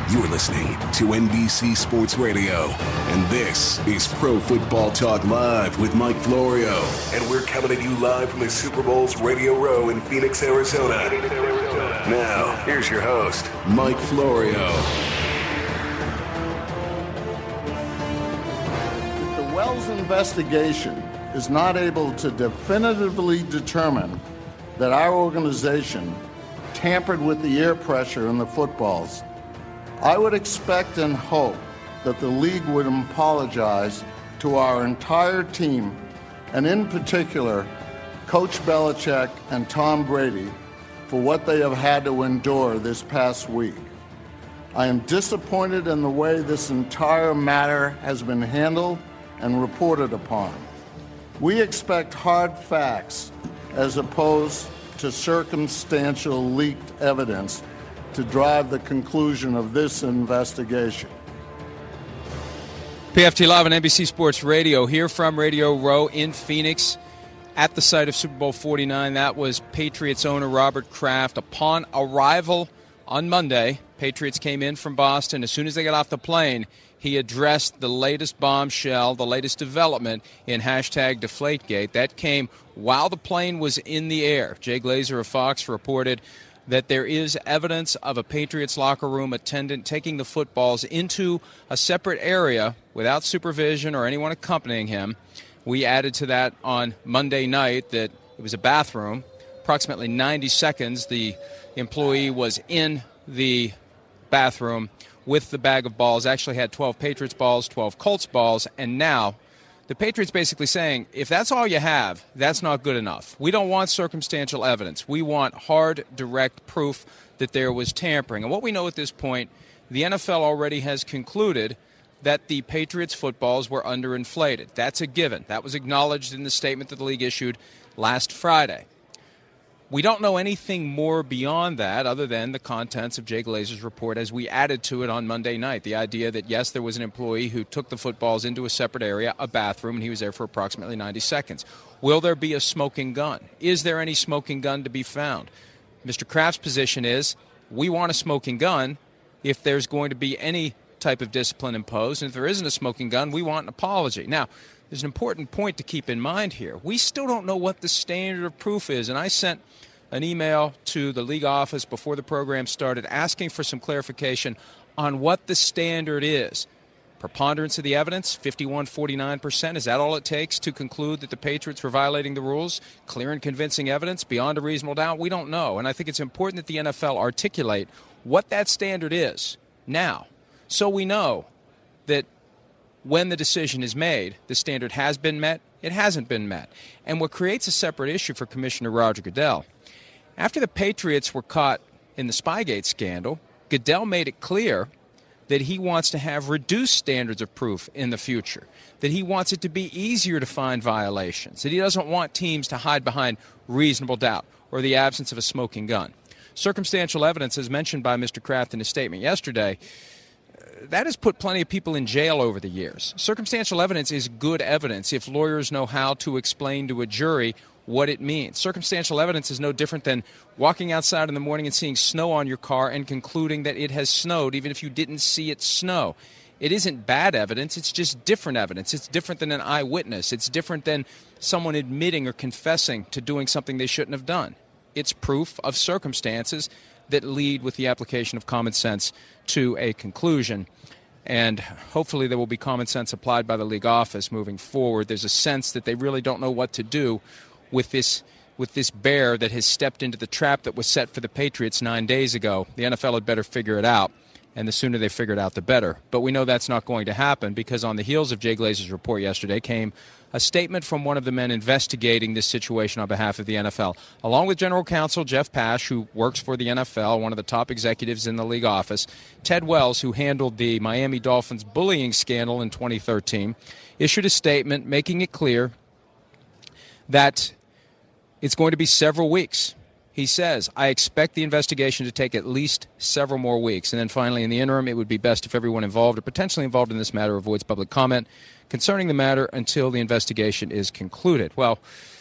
You're listening to NBC Sports Radio, and this is Pro Football Talk Live with Mike Florio. And we're coming at you live from the Super Bowl's Radio Row in Phoenix, Arizona. Now, here's your host, Mike Florio. If the Wells investigation is not able to definitively determine that our organization tampered with the air pressure in the footballs, I would expect and hope that the league would apologize to our entire team, and in particular, Coach Belichick and Tom Brady, for what they have had to endure this past week. I am disappointed in the way this entire matter has been handled and reported upon. We expect hard facts as opposed to circumstantial leaked evidence to drive the conclusion of this investigation. PFT Live on NBC Sports Radio, here from Radio Row in Phoenix at the site of Super Bowl 49. That was Patriots owner Robert Kraft. Upon arrival on Monday, Patriots came in from Boston. As soon as they got off the plane, he addressed the latest bombshell, the latest development in hashtag Deflategate. That came while the plane was in the air. Jay Glazer of Fox reported that there is evidence of a Patriots locker room attendant taking the footballs into a separate area without supervision or anyone accompanying him. We added to that on Monday night that it was a bathroom. Approximately 90 seconds, the employee was in the bathroom with the bag of balls, actually had 12 Patriots balls, 12 Colts balls, and now the Patriots basically saying, if that's all you have, that's not good enough. We don't want circumstantial evidence. We want hard, direct proof that there was tampering. And what we know at this point, the NFL already has concluded that the Patriots footballs were underinflated. That's a given. That was acknowledged in the statement that the league issued last Friday. We don't know anything more beyond that other than the contents of Jay Glazer's report as we added to it on Monday night. The idea that, yes, there was an employee who took the footballs into a separate area, a bathroom, and he was there for approximately 90 seconds. Will there be a smoking gun? Is there any smoking gun to be found? Mr. Kraft's position is we want a smoking gun if there's going to be any type of discipline imposed, and if there isn't a smoking gun, we want an apology. Now, there's an important point to keep in mind here. We still don't know what the standard of proof is, and I sent an email to the league office before the program started asking for some clarification on what the standard is. Preponderance of the evidence, 51-49%. Is that all it takes to conclude that the Patriots were violating the rules? Clear and convincing evidence beyond a reasonable doubt? We don't know, and I think it's important that the NFL articulate what that standard is now, so we know that when the decision is made, the standard has been met, it hasn't been met. And what creates a separate issue for Commissioner Roger Goodell, after the Patriots were caught in the Spygate scandal, Goodell made it clear that he wants to have reduced standards of proof in the future, that he wants it to be easier to find violations, that he doesn't want teams to hide behind reasonable doubt or the absence of a smoking gun. Circumstantial evidence, as mentioned by Mr. Kraft in his statement yesterday, that has put plenty of people in jail over the years. Circumstantial evidence is good evidence if lawyers know how to explain to a jury what it means. Circumstantial evidence is no different than walking outside in the morning and seeing snow on your car and concluding that it has snowed even if you didn't see it snow. It isn't bad evidence, it's just different evidence. It's different than an eyewitness. It's different than someone admitting or confessing to doing something they shouldn't have done. It's proof of circumstances that lead with the application of common sense to a conclusion. And hopefully there will be common sense applied by the league office moving forward. There's a sense that they really don't know what to do with this bear that has stepped into the trap that was set for the Patriots 9 days ago. The NFL had better figure it out, and the sooner they figure it out, the better. But we know that's not going to happen because on the heels of Jay Glazer's report yesterday came a statement from one of the men investigating this situation on behalf of the NFL, along with General Counsel Jeff Pash, who works for the NFL, one of the top executives in the league office. Ted Wells, who handled the Miami Dolphins bullying scandal in 2013, issued a statement making it clear that it's going to be several weeks. He says, I expect the investigation to take at least several more weeks. And then finally, in the interim, it would be best if everyone involved or potentially involved in this matter avoids public comment concerning the matter until the investigation is concluded. Well,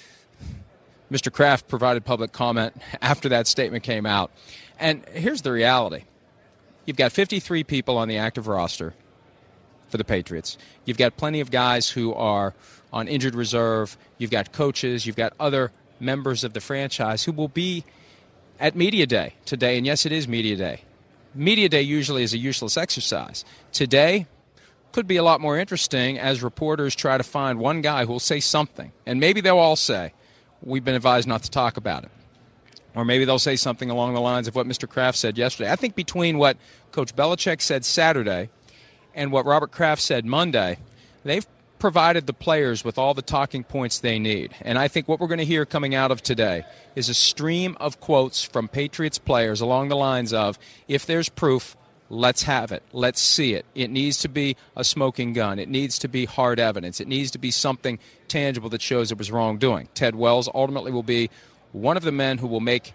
Mr. Kraft provided public comment after that statement came out. And here's the reality. You've got 53 people on the active roster for the Patriots. You've got plenty of guys who are on injured reserve. You've got coaches. You've got other members of the franchise who will be at Media Day today. And yes, it is Media Day. Media Day usually is a useless exercise. Today could be a lot more interesting as reporters try to find one guy who will say something. And maybe they'll all say, we've been advised not to talk about it. Or maybe they'll say something along the lines of what Mr. Kraft said yesterday. I think between what Coach Belichick said Saturday and what Robert Kraft said Monday, they've provided the players with all the talking points they need. And I think what we're going to hear coming out of today is a stream of quotes from Patriots players along the lines of, if there's proof, let's have it. Let's see it. It needs to be a smoking gun. It needs to be hard evidence. It needs to be something tangible that shows it was wrongdoing. Ted Wells ultimately will be one of the men who will make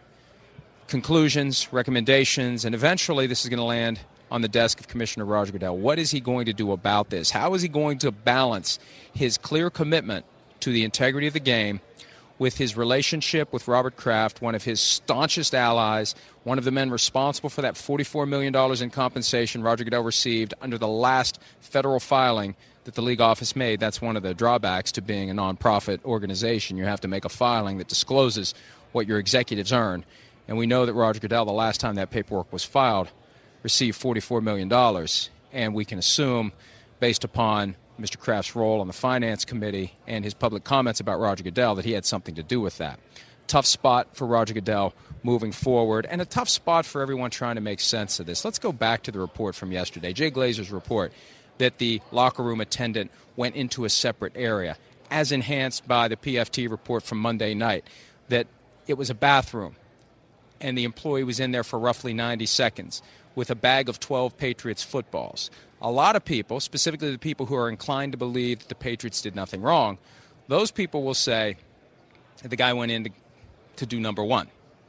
conclusions, recommendations, and eventually this is going to land on the desk of Commissioner Roger Goodell. What is he going to do about this? How is he going to balance his clear commitment to the integrity of the game with his relationship with Robert Kraft, one of his staunchest allies, one of the men responsible for that $44 million in compensation Roger Goodell received under the last federal filing that the league office made? That's one of the drawbacks to being a nonprofit organization. You have to make a filing that discloses what your executives earn. And we know that Roger Goodell, the last time that paperwork was filed, received $44 million. And we can assume, based upon Mr. Kraft's role on the Finance Committee and his public comments about Roger Goodell, that he had something to do with that. Tough spot for Roger Goodell moving forward, and a tough spot for everyone trying to make sense of this. Let's go back to the report from yesterday, Jay Glazer's report, that the locker room attendant went into a separate area, as enhanced by the PFT report from Monday night, that it was a bathroom, and the employee was in there for roughly 90 seconds with a bag of 12 Patriots footballs. A lot of people, specifically the people who are inclined to believe that the Patriots did nothing wrong, those people will say that the guy went in to do number one.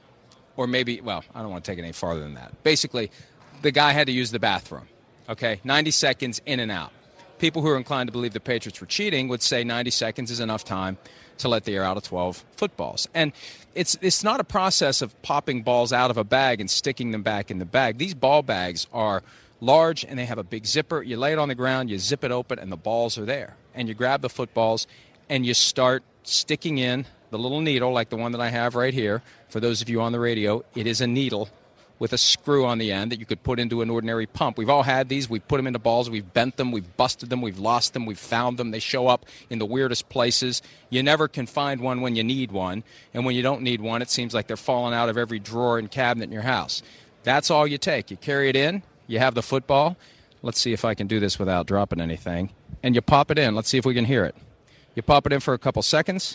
Or maybe, well, I don't want to take it any farther than that. Basically, the guy had to use the bathroom. Okay, 90 seconds in and out. People who are inclined to believe the Patriots were cheating would say 90 seconds is enough time to let the air out of 12 footballs. And it's not a process of popping balls out of a bag and sticking them back in the bag. These ball bags are large and they have a big zipper. You lay it on the ground, you zip it open, and the balls are there. And you grab the footballs and you start sticking in the little needle like the one that I have right here. For those of you on the radio, it is a needle with a screw on the end that you could put into an ordinary pump. We've all had these. We've put them into balls. We've bent them. We've busted them. We've lost them. We've found them. They show up in the weirdest places. You never can find one when you need one. And when you don't need one, it seems like they're falling out of every drawer and cabinet in your house. That's all you take. You carry it in. You have the football. Let's see if I can do this without dropping anything. And you pop it in. Let's see if we can hear it. You pop it in for a couple seconds.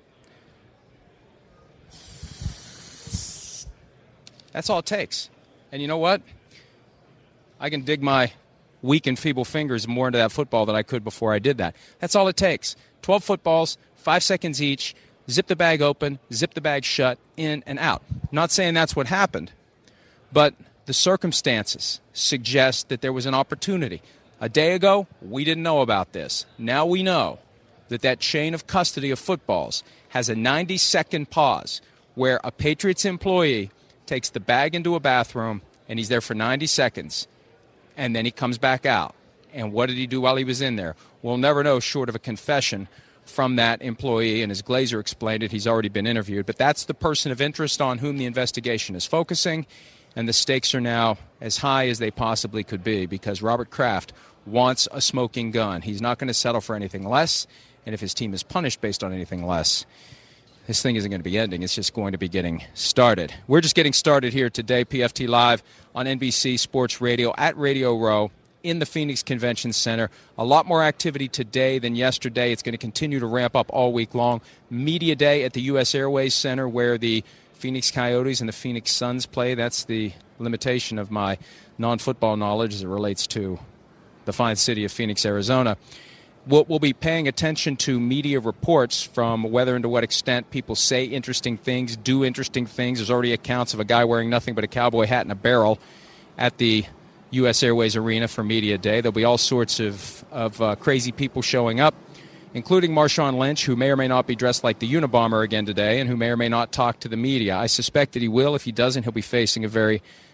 That's all it takes. And you know what? I can dig my weak and feeble fingers more into that football than I could before I did that. That's all it takes. 12 footballs, 5 seconds each, zip the bag open, zip the bag shut, in and out. Not saying that's what happened, but the circumstances suggest that there was an opportunity. A day ago, we didn't know about this. Now we know that chain of custody of footballs has a 90-second pause where a Patriots employee takes the bag into a bathroom, and he's there for 90 seconds, and then he comes back out. And what did he do while he was in there? We'll never know short of a confession from that employee, and as Glazer explained it, he's already been interviewed. But that's the person of interest on whom the investigation is focusing, and the stakes are now as high as they possibly could be because Robert Kraft wants a smoking gun. He's not going to settle for anything less, and if his team is punished based on anything less, this thing isn't going to be ending. It's just going to be getting started. We're just getting started here today, PFT Live on NBC Sports Radio at Radio Row in the Phoenix Convention Center. A lot more activity today than yesterday. It's going to continue to ramp up all week long. Media Day at the U.S. Airways Center where the Phoenix Coyotes and the Phoenix Suns play. That's the limitation of my non-football knowledge as it relates to the fine city of Phoenix, Arizona. We'll be paying attention to media reports from whether and to what extent people say interesting things, do interesting things. There's already accounts of a guy wearing nothing but a cowboy hat and a barrel at the U.S. Airways Arena for Media Day. There'll be all sorts of crazy people showing up, including Marshawn Lynch, who may or may not be dressed like the Unabomber again today and who may or may not talk to the media. I suspect that he will. If he doesn't, he'll be facing a very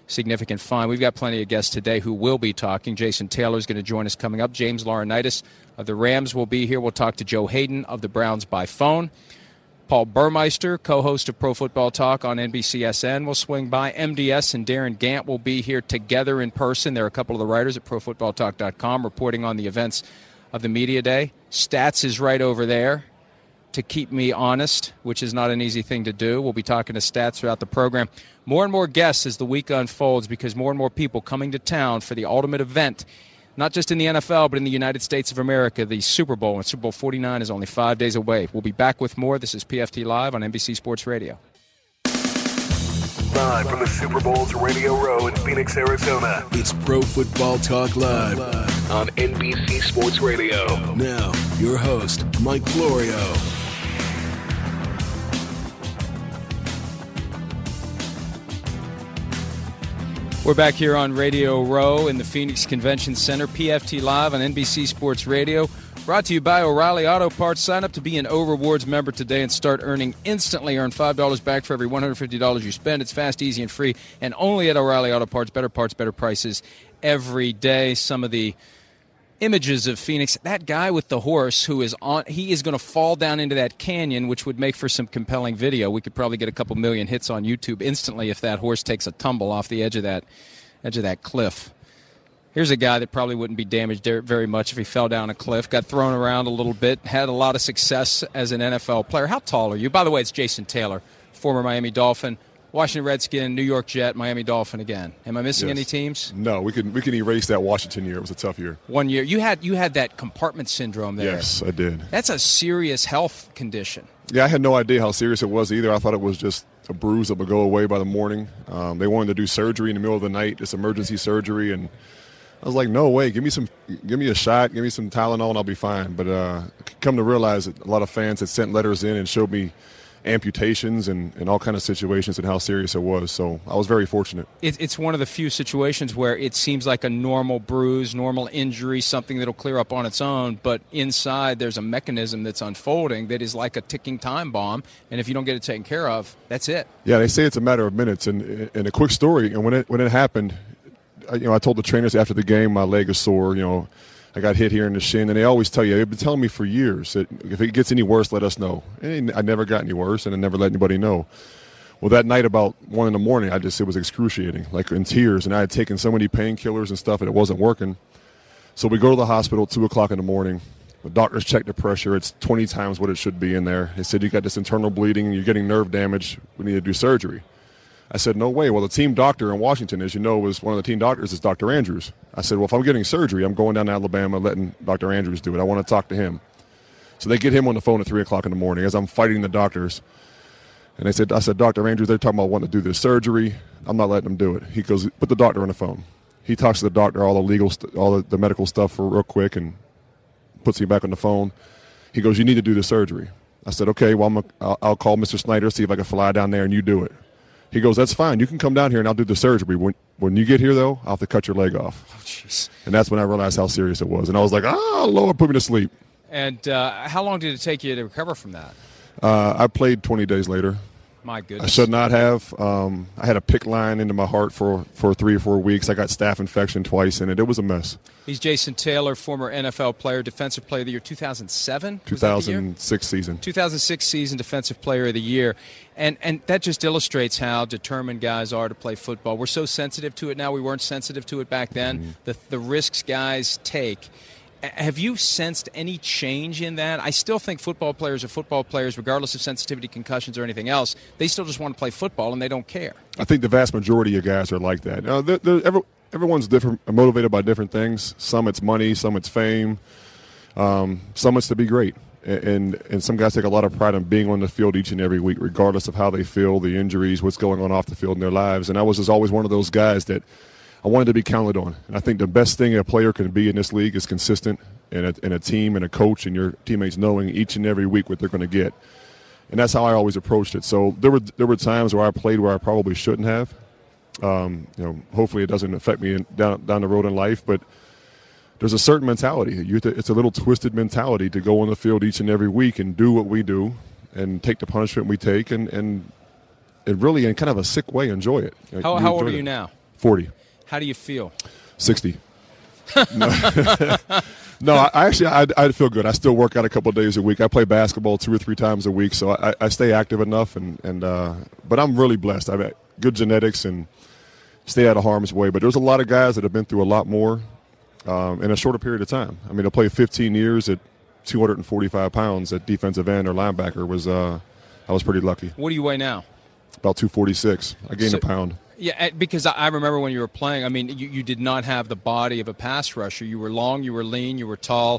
significant fine. We've got plenty of guests today who will be talking. Jason Taylor is going to join us coming up. James Laurinaitis of the Rams will be here. We'll talk to Joe Hayden of the Browns by phone. Paul Burmeister, co-host of Pro Football Talk on NBCSN, will swing by. MDS and Darren Gant will be here together in person. There are a couple of the writers at ProFootballTalk.com reporting on the events of the Media Day. Stats is right over there to keep me honest, which is not an easy thing to do. We'll be talking to Stats throughout the program. More and more guests as the week unfolds because more and more people coming to town for the ultimate event, not just in the NFL, but in the United States of America, the Super Bowl. And Super Bowl 49 is only 5 days away. We'll be back with more. This is PFT Live on NBC Sports Radio. Live from the Super Bowl's Radio Row in Phoenix, Arizona, it's Pro Football Talk Live on NBC Sports Radio. Now, your host, Mike Florio. We're back here on Radio Row in the Phoenix Convention Center, PFT Live on NBC Sports Radio. Brought to you by O'Reilly Auto Parts. Sign up to be an O Rewards member today and start earning instantly. Earn $5 back for every $150 you spend. It's fast, easy, and free, and only at O'Reilly Auto Parts. Better parts, better prices every day. Some of the images of Phoenix, that guy with the horse who is on, he is going to fall down into that canyon, which would make for some compelling video. We could probably get a couple million hits on YouTube instantly if that horse takes a tumble off the edge of that cliff. Here's a guy that probably wouldn't be damaged very much if he fell down a cliff, got thrown around a little bit, had a lot of success as an NFL player. How tall are you? By the way, it's Jason Taylor, former Miami Dolphin, Washington Redskin, New York Jet, Miami Dolphin again. Am I missing any teams? No, we can erase that Washington year. It was a tough year. 1 year. You had that compartment syndrome there. Yes, I did. That's a serious health condition. Yeah, I had no idea how serious it was either. I thought it was just a bruise that would go away by the morning. They wanted to do surgery in the middle of the night, just emergency surgery, and I was like, no way, give me a shot, give me some Tylenol, and I'll be fine. But come to realize that a lot of fans had sent letters in and showed me amputations and all kind of situations and how serious it was. So I was very fortunate. It's one of the few situations where it seems like a normal bruise, normal injury, something that'll clear up on its own, but inside there's a mechanism that's unfolding that is like a ticking time bomb, and if you don't get it taken care of, that's it. Yeah, they say it's a matter of minutes. And a quick story, and when it happened, I told the trainers after the game my leg is sore, I got hit here in the shin, and they always tell you, they've been telling me for years that if it gets any worse, let us know. And I never got any worse, and I never let anybody know. Well, that night about 1 in the morning, it was excruciating, like in tears, and I had taken so many painkillers and stuff, and it wasn't working. So we go to the hospital at 2 o'clock in the morning. The doctors check the pressure. It's 20 times what it should be in there. They said, you got this internal bleeding, you're getting nerve damage, we need to do surgery. I said, no way. Well, the team doctor in Washington, as you know, was one of the team doctors is Dr. Andrews. I said, well, if I'm getting surgery, I'm going down to Alabama, letting Dr. Andrews do it. I want to talk to him. So they get him on the phone at 3 o'clock in the morning as I'm fighting the doctors. And I said, Dr. Andrews, they're talking about wanting to do this surgery. I'm not letting them do it. He goes, put the doctor on the phone. He talks to the doctor, all the legal, all the medical stuff for real quick, and puts me back on the phone. He goes, you need to do the surgery. I said, okay, well, I'll call Mr. Snyder, see if I can fly down there and you do it. He goes, that's fine. You can come down here and I'll do the surgery. When you get here, though, I'll have to cut your leg off. Oh, jeez. And that's when I realized how serious it was. And I was like, oh, Lord, put me to sleep. And how long did it take you to recover from that? I played 20 days later. My goodness. I should not have. I had a PICC line into my heart for 3 or 4 weeks. I got staph infection twice in it. It was a mess. He's Jason Taylor, former NFL player, Defensive Player of the Year 2007? 2006 season. 2006 season, Defensive Player of the Year. And that just illustrates how determined guys are to play football. We're so sensitive to it now. We weren't sensitive to it back then. Mm-hmm. The risks guys take. Have you sensed any change in that? I still think football players are football players, regardless of sensitivity, concussions, or anything else. They still just want to play football, and they don't care. I think the vast majority of guys are like that. Everyone's different, motivated by different things. Some it's money, some it's fame, some it's to be great. And some guys take a lot of pride in being on the field each and every week, regardless of how they feel, the injuries, what's going on off the field in their lives. And I was just always one of those guys that I wanted to be counted on. And I think the best thing a player can be in this league is consistent, and a team and a coach and your teammates knowing each and every week what they're going to get. And that's how I always approached it. So there were times where I played where I probably shouldn't have. Hopefully it doesn't affect me down the road in life, but there's a certain mentality. It's a little twisted mentality to go on the field each and every week and do what we do and take the punishment we take and really, in kind of a sick way, enjoy it. How old are you now? 40. How do you feel? 60. No, I feel good. I still work out a couple of days a week. I play basketball 2 or 3 times a week, so I stay active enough. But I'm really blessed. I've got good genetics and stay out of harm's way. But there's a lot of guys that have been through a lot more in a shorter period of time. I mean, I played 15 years at 245 pounds at defensive end or linebacker. I was pretty lucky. What do you weigh now? About 246. I gained a pound. Yeah, because I remember when you were playing, I mean, you did not have the body of a pass rusher. You were long, you were lean, you were tall.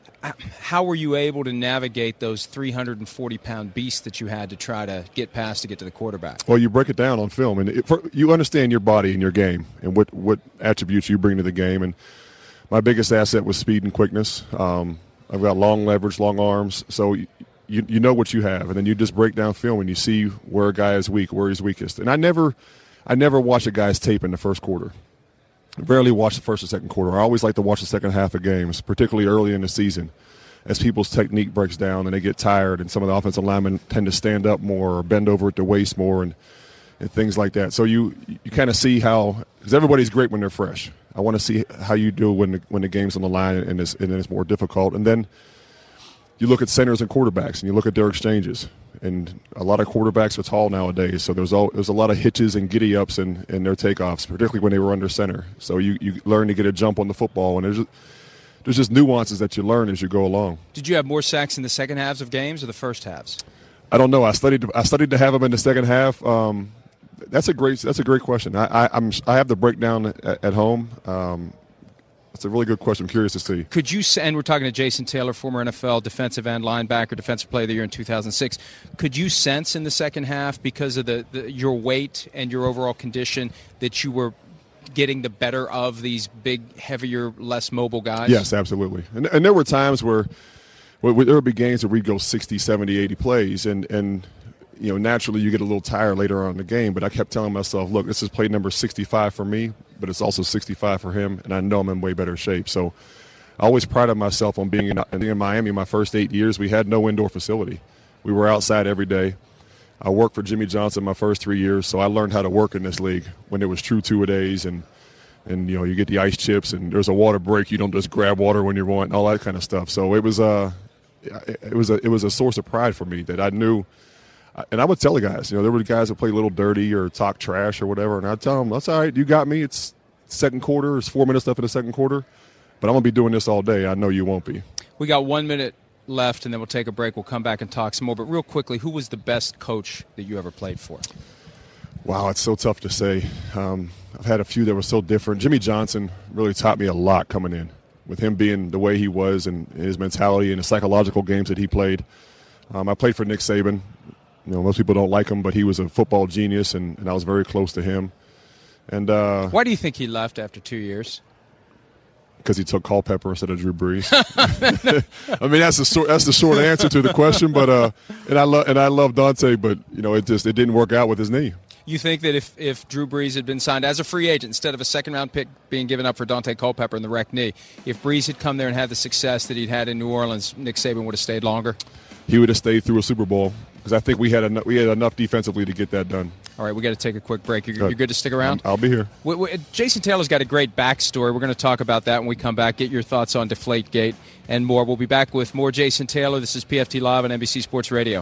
How were you able to navigate those 340-pound beasts that you had to try to get past to get to the quarterback? Well, you break it down on film, and you understand your body and your game and what attributes you bring to the game. And my biggest asset was speed and quickness. I've got long leverage, long arms, so you know what you have. And then you just break down film and you see where a guy is weak, where he's weakest. And I never watch a guy's tape in the first quarter. I rarely watch the first or second quarter. I always like to watch the second half of games, particularly early in the season, as people's technique breaks down and they get tired, and some of the offensive linemen tend to stand up more or bend over at the waist more and things like that. So you kind of see how, because everybody's great when they're fresh. I want to see how you do when the game's on the line and it's more difficult. And then you look at centers and quarterbacks, and you look at their exchanges. And a lot of quarterbacks are tall nowadays, so there's a lot of hitches and giddy-ups in their takeoffs, particularly when they were under center. So you learn to get a jump on the football, and there's just nuances that you learn as you go along. Did you have more sacks in the second halves of games or the first halves? I don't know. I studied to have them in the second half. That's a great question. I have the breakdown at home. It's a really good question. I'm curious to see. Could you, and we're talking to Jason Taylor, former NFL defensive end, linebacker, defensive player of the year in 2006. Could you sense in the second half, because of your weight and your overall condition, that you were getting the better of these big, heavier, less mobile guys? Yes, absolutely. And there were times where there would be games where we'd go 60, 70, 80 plays, and you know, naturally you get a little tired later on in the game, but I kept telling myself, look, this is play number 65 for me, but it's also 65 for him, and I know I'm in way better shape. So I always prided myself on being in Miami. My first 8 years, we had no indoor facility. We were outside every day. I worked for Jimmy Johnson my first 3 years, so I learned how to work in this league when it was true two-a-days, and you know, you get the ice chips, and there's a water break. You don't just grab water when you want, and all that kind of stuff. So it was a source of pride for me that I knew. And I would tell the guys, you know, there were guys that play a little dirty or talk trash or whatever, and I'd tell them, that's all right, you got me. It's second quarter. It's 4 minutes left in the second quarter, but I'm going to be doing this all day. I know you won't be. We got 1 minute left, and then we'll take a break. We'll come back and talk some more. But real quickly, who was the best coach that you ever played for? Wow, it's so tough to say. I've had a few that were so different. Jimmy Johnson really taught me a lot coming in, with him being the way he was and his mentality and the psychological games that he played. I played for Nick Saban. You know, most people don't like him, but he was a football genius, and I was very close to him. And why do you think he left after 2 years? Because he took Culpepper instead of Drew Brees. I mean, that's the short answer to the question. But and I love Dante, but you know, it didn't work out with his knee. You think that if Drew Brees had been signed as a free agent instead of a second-round pick being given up for Dante Culpepper in the wrecked knee, if Brees had come there and had the success that he'd had in New Orleans, Nick Saban would have stayed longer? He would have stayed through a Super Bowl, because I think we had enough defensively to get that done. All right, we got to take a quick break. You're good to stick around? I'll be here. Jason Taylor's got a great backstory. We're going to talk about that when we come back. Get your thoughts on Deflategate and more. We'll be back with more Jason Taylor. This is PFT Live on NBC Sports Radio.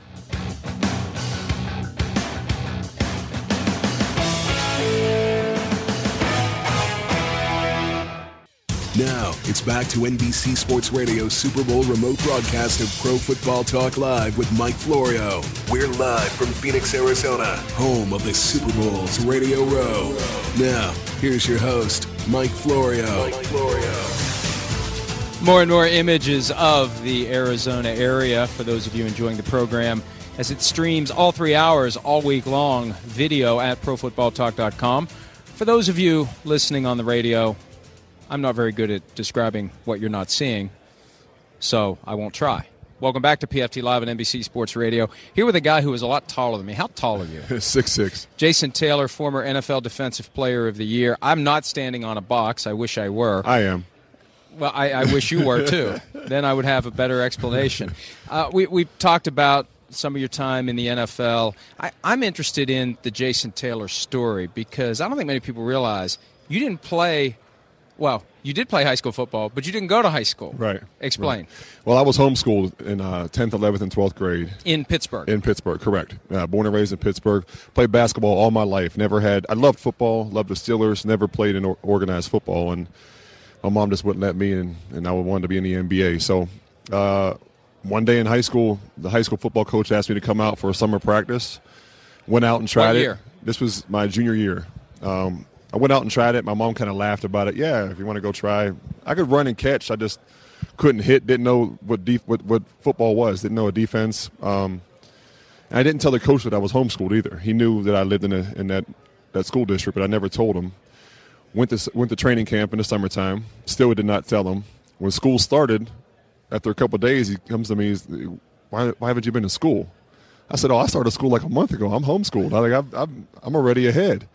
Now, it's back to NBC Sports Radio's Super Bowl remote broadcast of Pro Football Talk Live with Mike Florio. We're live from Phoenix, Arizona, home of the Super Bowl's Radio Row. Now, here's your host, Mike Florio. More and more images of the Arizona area for those of you enjoying the program as it streams all 3 hours, all week long, video at ProFootballTalk.com. For those of you listening on the radio, I'm not very good at describing what you're not seeing, so I won't try. Welcome back to PFT Live on NBC Sports Radio. Here with a guy who is a lot taller than me. How tall are you? 6'6". Jason Taylor, former NFL Defensive Player of the Year. I'm not standing on a box. I wish I were. I am. Well, I wish you were, too. Then I would have a better explanation. We talked about some of your time in the NFL. I'm interested in the Jason Taylor story because I don't think many people realize you didn't play. Well, you did play high school football, but you didn't go to high school. Right. Explain. Right. Well, I was homeschooled in 10th, 11th, and 12th grade. In Pittsburgh. In Pittsburgh, correct. Born and raised in Pittsburgh. Played basketball all my life. I loved football, loved the Steelers, never played in organized football. And my mom just wouldn't let me, and I wanted to be in the NBA. So one day in high school, the high school football coach asked me to come out for a summer practice. Went out and tried What it. year? This was my junior year. I went out and tried it. My mom kind of laughed about it. Yeah, if you want to go try. I could run and catch. I just couldn't hit. Didn't know what football was. Didn't know a defense. And I didn't tell the coach that I was homeschooled either. He knew that I lived in that school district, but I never told him. Went to training camp in the summertime. Still did not tell him. When school started, after a couple of days, he comes to me. He's, why haven't you been to school? I said, I started school like a month ago. I'm homeschooled. I'm already ahead.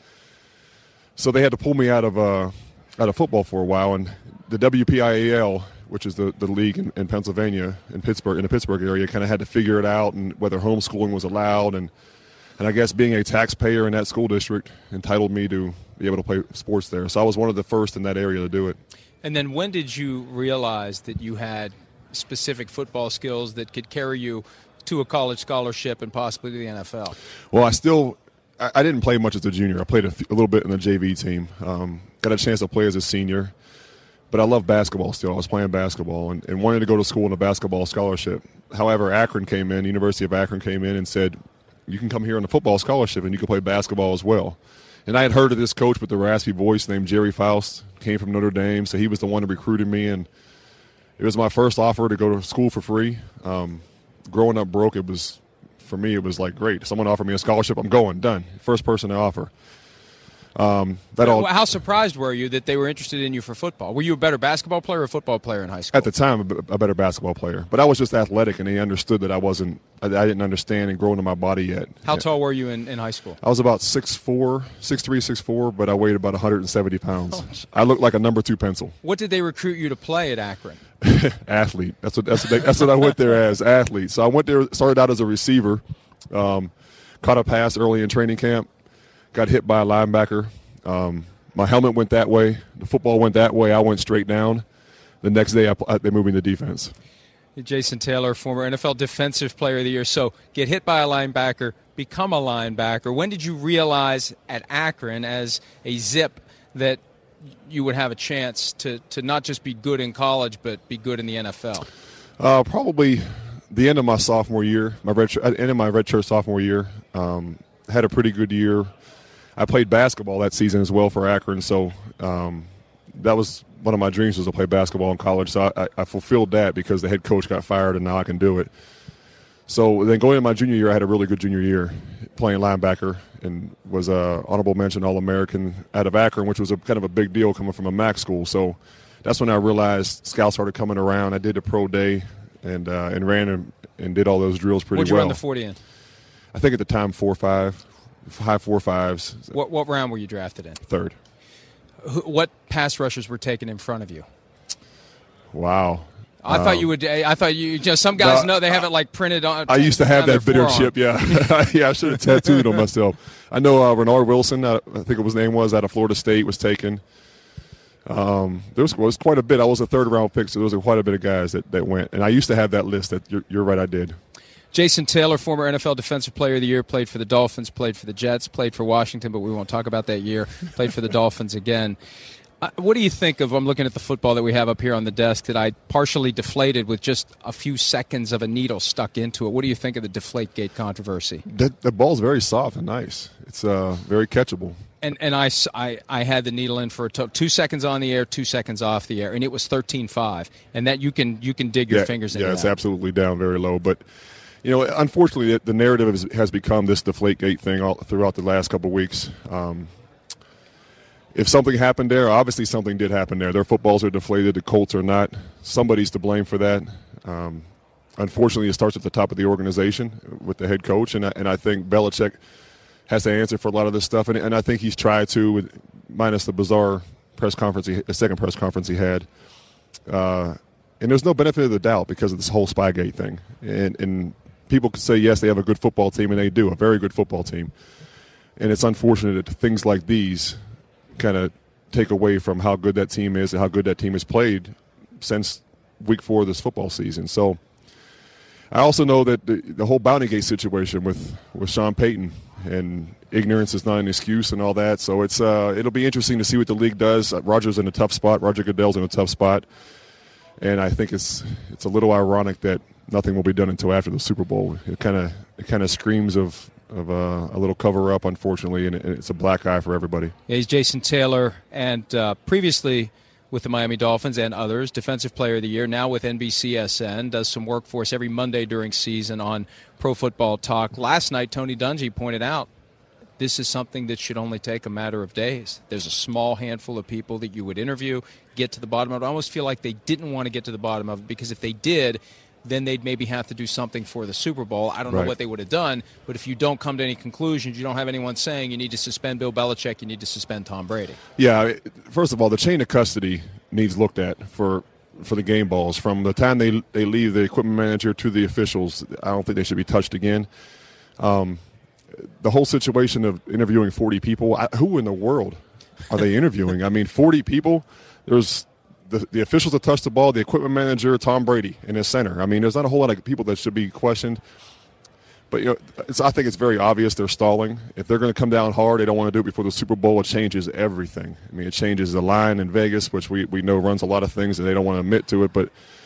So they had to pull me out of football for a while, and the WPIAL, which is the league in Pennsylvania, in the Pittsburgh area, kind of had to figure it out and whether homeschooling was allowed, and I guess being a taxpayer in that school district entitled me to be able to play sports there. So I was one of the first in that area to do it. And then when did you realize that you had specific football skills that could carry you to a college scholarship and possibly to the NFL? Well, I didn't play much as a junior. I played a little bit in the JV team. Got a chance to play as a senior. But I love basketball still. I was playing basketball and wanted to go to school on a basketball scholarship. However, University of Akron came in and said, you can come here on a football scholarship and you can play basketball as well. And I had heard of this coach with the raspy voice named Jerry Faust, came from Notre Dame, so he was the one who recruited me. And it was my first offer to go to school for free. Growing up broke, for me, it was like, great. Someone offered me a scholarship. I'm going. Done. First person to offer. How surprised were you that they were interested in you for football? Were you a better basketball player or football player in high school? At the time, a better basketball player. But I was just athletic, and they understood that I didn't understand and grow into my body yet. How tall were you in high school? I was about 6'3", 6'4", but I weighed about 170 pounds. I looked like a number 2 pencil. What did they recruit you to play at Akron? Athlete. That's what I went there as, athlete. So I went there, started out as a receiver, caught a pass early in training camp, got hit by a linebacker. My helmet went that way. The football went that way. I went straight down. The next day, they moved me to defense. Jason Taylor, former NFL Defensive Player of the Year. So get hit by a linebacker, become a linebacker. When did you realize at Akron as a zip that you would have a chance to not just be good in college but be good in the NFL? Probably the end of my sophomore year, end of my redshirt sophomore year. Had a pretty good year. I played basketball that season as well for Akron, so that was one of my dreams, was to play basketball in college. So I fulfilled that because the head coach got fired, and now I can do it. So then going into my junior year, I had a really good junior year playing linebacker and was a honorable mention All-American out of Akron, which was kind of a big deal coming from a MAC school. So that's when I realized scouts started coming around. I did the pro day and ran and did all those drills pretty well. What'd you run the 40 in? I think at the time 4.5, high 4.5s. What round were you drafted in? Third. What pass rushers were taken in front of you? Wow. I thought some guys know they have it like printed on. I used to have that bitter forearm. chip, yeah. Yeah, I should have tattooed on myself. I know Renard Wilson, I think his name was, out of Florida State, was taken. There was quite a bit. I was a third-round pick, so there was quite a bit of guys that went. And I used to have that list. You're right, I did. Jason Taylor, former NFL Defensive Player of the Year, played for the Dolphins, played for the Jets, played for Washington, but we won't talk about that year, played for the Dolphins again. What do you think of, I'm looking at the football that we have up here on the desk that I partially deflated with just a few seconds of a needle stuck into it. What do you think of the Deflategate controversy? The ball's very soft and nice. It's very catchable. And I had the needle in for 2 seconds on the air, 2 seconds off the air, and it was 13.5. And that you can dig your fingers into. Yeah, it's absolutely down very low. But, unfortunately, the narrative has become this Deflategate thing all throughout the last couple of weeks. If something happened there, obviously something did happen there. Their footballs are deflated, the Colts are not. Somebody's to blame for that. Unfortunately, it starts at the top of the organization with the head coach, and I think Belichick has to answer for a lot of this stuff, and I think he's tried to, minus the bizarre the second press conference he had. And there's no benefit of the doubt because of this whole Spygate thing. And people could say, yes, they have a good football team, and they do, a very good football team. And it's unfortunate that things like these kind of take away from how good that team is and how good that team has played since week 4 of this football season. So I also know that the whole Bountygate situation with Sean Payton, and ignorance is not an excuse and all that. So it'll be interesting to see what the league does. Roger's in a tough spot. Roger Goodell's in a tough spot. And I think it's a little ironic that nothing will be done until after the Super Bowl. It kind of screams of a little cover-up, unfortunately, and it's a black eye for everybody. Yeah, he's Jason Taylor, and previously with the Miami Dolphins and others, Defensive Player of the Year, now with NBCSN, does some work for us every Monday during season on Pro Football Talk. Last night, Tony Dungy pointed out this is something that should only take a matter of days. There's a small handful of people that you would interview, get to the bottom of it. I almost feel like they didn't want to get to the bottom of it, because if they did, then they'd maybe have to do something for the Super Bowl. I don't know what they would have done, but if you don't come to any conclusions, you don't have anyone saying you need to suspend Bill Belichick, you need to suspend Tom Brady. Yeah, first of all, the chain of custody needs looked at for the game balls. From the time they leave the equipment manager to the officials, I don't think they should be touched again. The whole situation of interviewing 40 people, who in the world are they interviewing? I mean, 40 people? There's the officials that touch the ball, the equipment manager, Tom Brady in his center. I mean, there's not a whole lot of people that should be questioned. But I think it's very obvious they're stalling. If they're going to come down hard, they don't want to do it before the Super Bowl. It changes everything. I mean, it changes the line in Vegas, which we know runs a lot of things, and they don't want to admit to it. But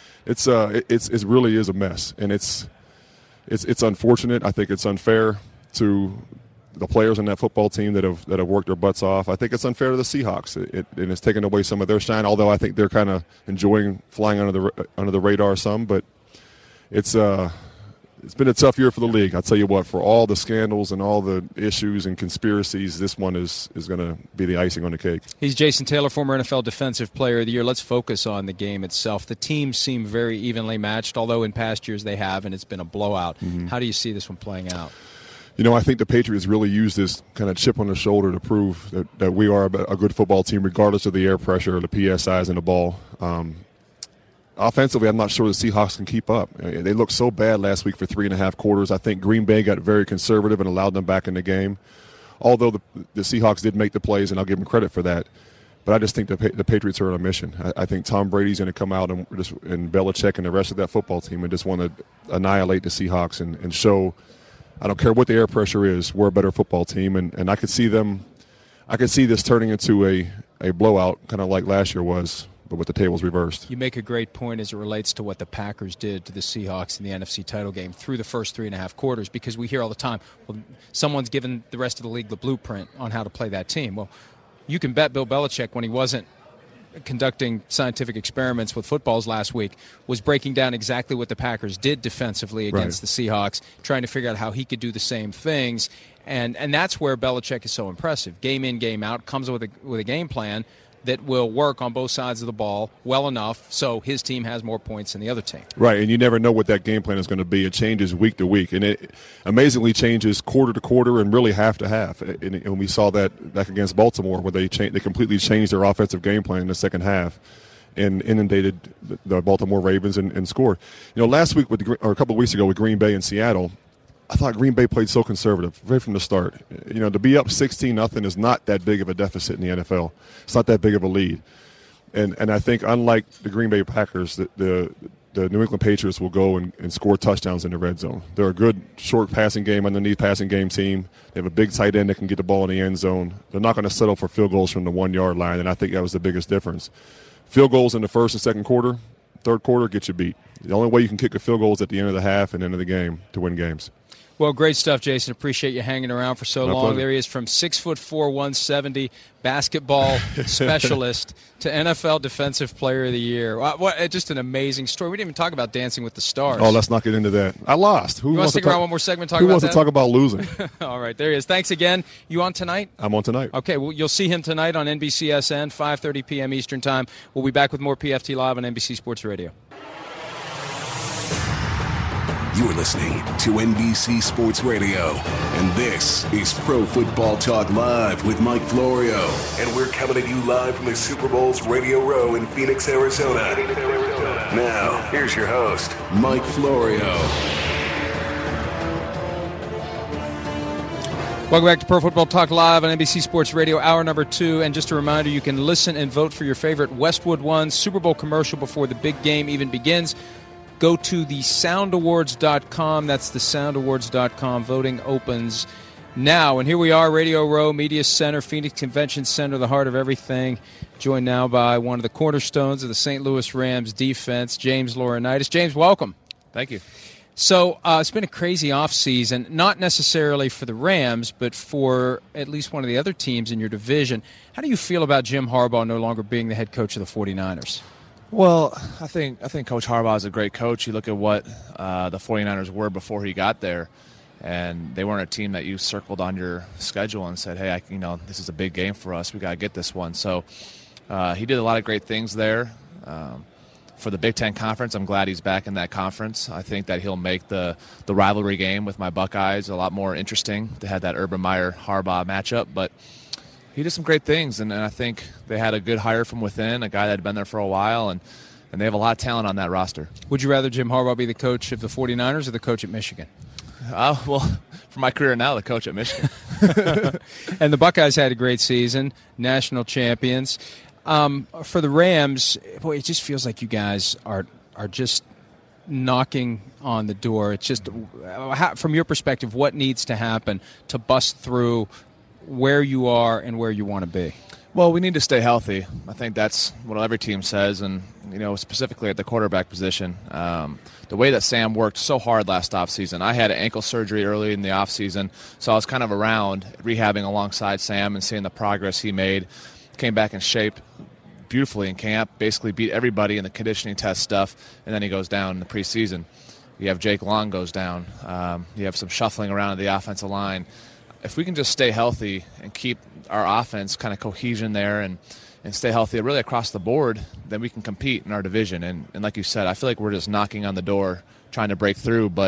it really is a mess, and it's unfortunate. I think it's unfair to the players on that football team that have worked their butts off. I think it's unfair to the Seahawks, and it's taken away some of their shine. Although I think they're kind of enjoying flying under the radar some, but it's been a tough year for the league. I'll tell you what, for all the scandals and all the issues and conspiracies, this one is going to be the icing on the cake. He's Jason Taylor, former NFL Defensive Player of the Year. Let's focus on the game itself. The teams seem very evenly matched, although in past years they have, and it's been a blowout. Mm-hmm. How do you see this one playing out? I think the Patriots really use this kind of chip on the shoulder to prove that we are a good football team, regardless of the air pressure or the PSIs in the ball. Offensively, I'm not sure the Seahawks can keep up. They looked so bad last week for 3.5 quarters. I think Green Bay got very conservative and allowed them back in the game. Although the Seahawks did make the plays, and I'll give them credit for that. But I just think the Patriots are on a mission. I think Tom Brady's going to come out and Belichick and the rest of that football team and just want to annihilate the Seahawks and show, I don't care what the air pressure is, we're a better football team. And I could see this turning into a blowout, kind of like last year was, but with the tables reversed. You make a great point as it relates to what the Packers did to the Seahawks in the NFC title game through the first 3.5 quarters, because we hear all the time, well, someone's given the rest of the league the blueprint on how to play that team. Well, you can bet Bill Belichick, when he wasn't conducting scientific experiments with footballs last week, was breaking down exactly what the Packers did defensively against the Seahawks, trying to figure out how he could do the same things. And that's where Belichick is so impressive. Game in, game out, comes with a game plan that will work on both sides of the ball well enough so his team has more points than the other team. Right, and you never know what that game plan is going to be. It changes week to week, and it amazingly changes quarter to quarter and really half to half. And we saw that back against Baltimore, where they completely changed their offensive game plan in the second half and inundated the Baltimore Ravens and scored. Last week or a couple of weeks ago with Green Bay and Seattle, I thought Green Bay played so conservative right from the start. To be up 16-0 is not that big of a deficit in the NFL. It's not that big of a lead. And I think unlike the Green Bay Packers, the New England Patriots will go and score touchdowns in the red zone. They're a good short passing game, underneath passing game team. They have a big tight end that can get the ball in the end zone. They're not going to settle for field goals from the 1-yard line, and I think that was the biggest difference. Field goals in the first and second quarter, third quarter, get you beat. The only way you can kick a field goal is at the end of the half and end of the game to win games. Well, great stuff, Jason. Appreciate you hanging around for so long. Pleasure. There he is, from 6'4", 170, basketball specialist to NFL Defensive Player of the Year. What just an amazing story. We didn't even talk about Dancing with the Stars. Oh, let's not get into that. I lost. You want to stick around one more segment? Who wants to talk about losing? All right, there he is. Thanks again. You on tonight? I'm on tonight. Okay, well, you'll see him tonight on NBCSN, 5:30 p.m. Eastern Time. We'll be back with more PFT Live on NBC Sports Radio. You're listening to NBC Sports Radio, and this is Pro Football Talk Live with Mike Florio. And we're coming at you live from the Super Bowl's Radio Row in Phoenix, Arizona. Now, here's your host, Mike Florio. Welcome back to Pro Football Talk Live on NBC Sports Radio, hour number 2. And just a reminder, you can listen and vote for your favorite Westwood One Super Bowl commercial before the big game even begins. Go to thesoundawards.com. That's thesoundawards.com. Voting opens now. And here we are, Radio Row, Media Center, Phoenix Convention Center, the heart of everything. Joined now by one of the cornerstones of the St. Louis Rams defense, James Laurinaitis. James, welcome. Thank you. So it's been a crazy offseason, not necessarily for the Rams, but for at least one of the other teams in your division. How do you feel about Jim Harbaugh no longer being the head coach of the 49ers? Well, I think Coach Harbaugh is a great coach. You look at what the 49ers were before he got there, and they weren't a team that you circled on your schedule and said, hey, this is a big game for us. We got to get this one. So he did a lot of great things there. For the Big Ten Conference, I'm glad he's back in that conference. I think that he'll make the rivalry game with my Buckeyes a lot more interesting to have that Urban Meyer-Harbaugh matchup. But he did some great things, and I think they had a good hire from within, a guy that had been there for a while, and they have a lot of talent on that roster. Would you rather Jim Harbaugh be the coach of the 49ers or the coach at Michigan? Well, for my career now, the coach at Michigan. And the Buckeyes had a great season, national champions. For the Rams, boy, it just feels like you guys are just knocking on the door. It's just, from your perspective, what needs to happen to bust through where you are and where you want to be? Well, we need to stay healthy. I think that's what every team says, and specifically at the quarterback position. The way that Sam worked so hard last offseason, I had ankle surgery early in the offseason, so I was kind of around rehabbing alongside Sam and seeing the progress he made. Came back in shape beautifully in camp, basically beat everybody in the conditioning test stuff, and then he goes down in the preseason. You have Jake Long goes down. You have some shuffling around in the offensive line. If we can just stay healthy and keep our offense kind of cohesion there and stay healthy really across the board, then we can compete in our division. And like you said, I feel like we're just knocking on the door trying to break through, but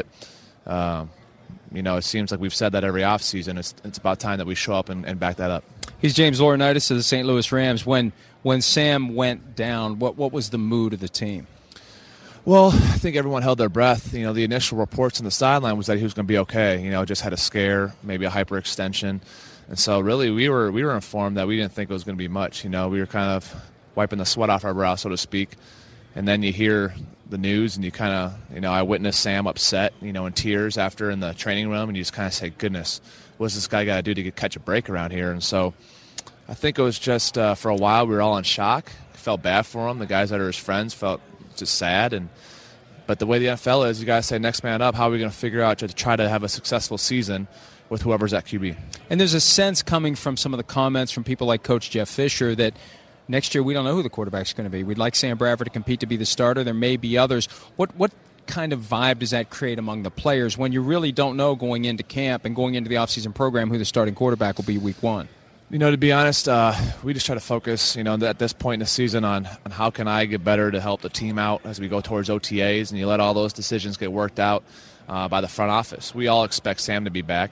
it seems like we've said that every offseason. It's about time that we show up and back that up. He's James Laurinaitis of the St. Louis Rams. When Sam went down, what was the mood of the team? Well, I think everyone held their breath. The initial reports on the sideline was that he was going to be okay. Just had a scare, maybe a hyperextension. And so really we were informed that we didn't think it was going to be much. We were kind of wiping the sweat off our brow, so to speak. And then you hear the news and you kind of, I witnessed Sam upset, in tears after in the training room, and you just kind of say, goodness, what's this guy got to do to catch a break around here? And so I think it was just for a while we were all in shock. Felt bad for him. The guys that are his friends felt just sad. But the way the NFL is, you guys say next man up. How are we going to figure out to try to have a successful season with whoever's at QB? And there's a sense coming from some of the comments from people like Coach Jeff Fisher that next year we don't know who the quarterback's going to be. We'd like Sam Bradford to compete to be the starter. There may be others. What kind of vibe does that create among the players when you really don't know going into camp and going into the offseason program who the starting quarterback will be week one? To be honest, we just try to focus, at this point in the season on how can I get better to help the team out as we go towards OTAs, and you let all those decisions get worked out by the front office. We all expect Sam to be back.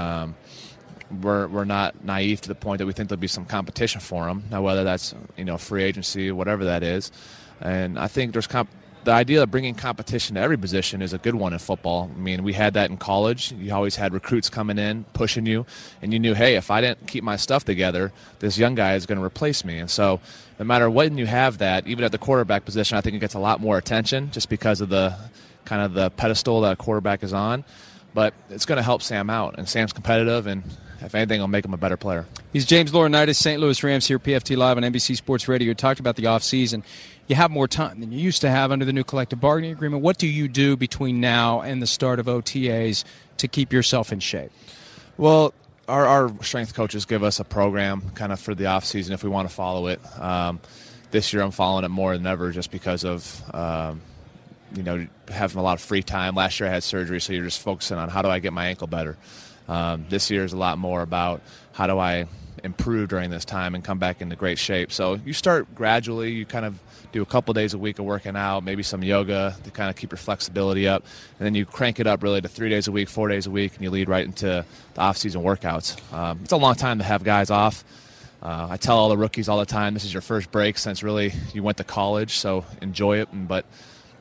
We're not naive to the point that we think there'll be some competition for him. Now, whether that's, free agency, whatever that is. And I think there's the idea of bringing competition to every position is a good one in football. I mean, we had that in college. You always had recruits coming in, pushing you, and you knew, hey, if I didn't keep my stuff together, this young guy is going to replace me. And so no matter when you have that, even at the quarterback position, I think it gets a lot more attention just because of the kind of the pedestal that a quarterback is on. But it's going to help Sam out, and Sam's competitive, and if anything, it'll make him a better player. He's James Laurinaitis, St. Louis Rams here, PFT Live on NBC Sports Radio. You talked about the offseason. You have more time than you used to have under the new collective bargaining agreement. What do you do between now and the start of OTAs to keep yourself in shape? Well, our strength coaches give us a program kind of for the offseason if we want to follow it. This year I'm following it more than ever just because of having a lot of free time. Last year I had surgery, so you're just focusing on how do I get my ankle better. This year is a lot more about how do I improve during this time and come back into great shape. So you start gradually. You kind of do a couple days a week of working out, maybe some yoga to kind of keep your flexibility up, and then you crank it up really to 3 days a week, 4 days a week, and you lead right into the off-season workouts. It's a long time to have guys off. I tell all the rookies all the time, this is your first break since really you went to college, so enjoy it. But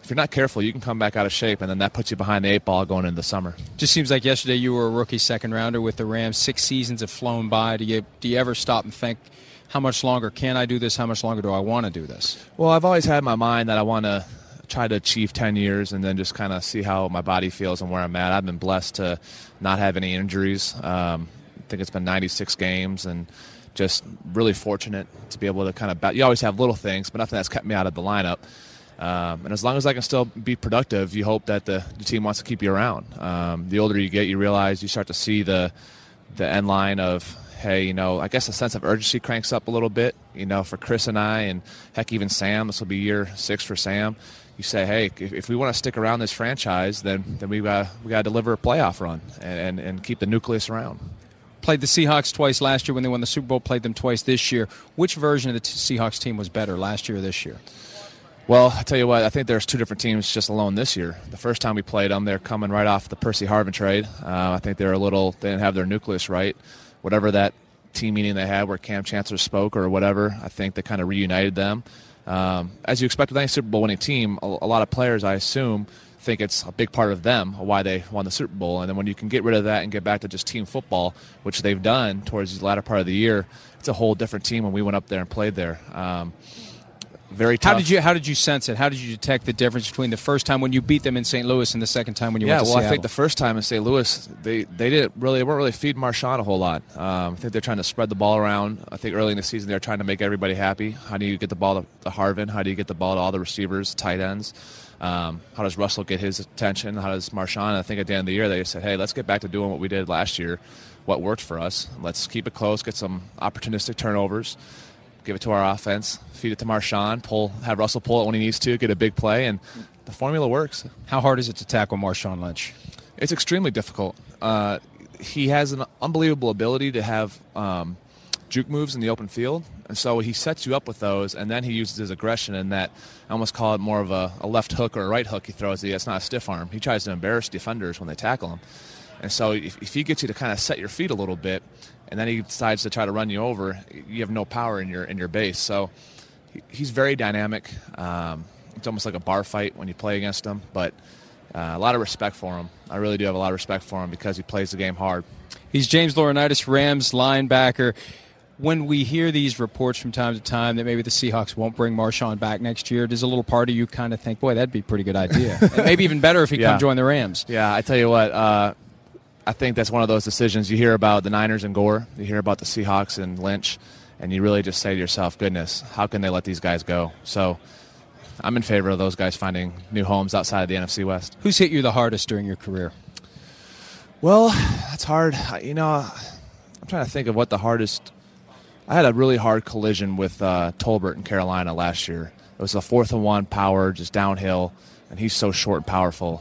if you're not careful, you can come back out of shape, and then that puts you behind the 8 ball going into the summer. Just seems like yesterday you were a rookie second-rounder with the Rams. 6 seasons have flown by. Do you ever stop and think, how much longer can I do this? How much longer do I want to do this? Well, I've always had in my mind that I want to try to achieve 10 years and then just kind of see how my body feels and where I'm at. I've been blessed to not have any injuries. I think it's been 96 games, and just really fortunate to be able to kind of – you always have little things, but nothing that's kept me out of the lineup. And as long as I can still be productive, you hope that the team wants to keep you around. The older you get, you realize you start to see the end line of, hey, I guess a sense of urgency cranks up a little bit, for Chris and I, and heck, even Sam. This will be year 6 for Sam. You say, hey, if we want to stick around this franchise, then we got to deliver a playoff run and keep the nucleus around. Played the Seahawks twice last year when they won the Super Bowl, played them twice this year. Which version of the Seahawks team was better, last year or this year? Well, I tell you what, I think there's 2 different teams just alone this year. The first time we played them, they're coming right off the Percy Harvin trade. I think they didn't have their nucleus right. Whatever that team meeting they had where Cam Chancellor spoke or whatever, I think they kind of reunited them. As you expect with any Super Bowl winning team, a lot of players, I assume, think it's a big part of them, why they won the Super Bowl. And then when you can get rid of that and get back to just team football, which they've done towards the latter part of the year, it's a whole different team when we went up there and played there. Very tough. How did you sense it? How did you detect the difference between the first time when you beat them in St. Louis and the second time when you went to Seattle? I think the first time in St. Louis, they weren't really feeding Marshawn a whole lot. I think they're trying to spread the ball around. I think early in the season they were trying to make everybody happy. How do you get the ball to Harvin? How do you get the ball to all the receivers, tight ends? How does Russell get his attention? How does Marshawn? I think at the end of the year they said, hey, let's get back to doing what we did last year, what worked for us. Let's keep it close, get some opportunistic turnovers, give it to our offense, feed it to Marshawn, have Russell pull it when he needs to, get a big play, and the formula works. How hard is it to tackle Marshawn Lynch? It's extremely difficult. He has an unbelievable ability to have juke moves in the open field, and so he sets you up with those, and then he uses his aggression in that, I almost call it more of a left hook or a right hook he throws. It's not a stiff arm. He tries to embarrass defenders when they tackle him. And so if he gets you to kind of set your feet a little bit, and then he decides to try to run you over, you have no power in your base. So he's very dynamic. It's almost like a bar fight when you play against him, but a lot of respect for him. I really do have a lot of respect for him because he plays the game hard. He's James Laurinaitis, Rams linebacker. When we hear these reports from time to time that maybe the Seahawks won't bring Marshawn back next year, does a little part of you kind of think, boy, that'd be a pretty good idea? And maybe even better if he come join the Rams. Yeah, I tell you what, I think that's one of those decisions. You hear about the Niners and Gore, you hear about the Seahawks and Lynch, and you really just say to yourself, goodness, how can they let these guys go? So I'm in favor of those guys finding new homes outside of the NFC West. Who's hit you the hardest during your career? Well, that's hard. I'm trying to think of what the hardest. I had a really hard collision with Tolbert in Carolina last year. It was a 4th and 1 power, just downhill, and he's so short and powerful.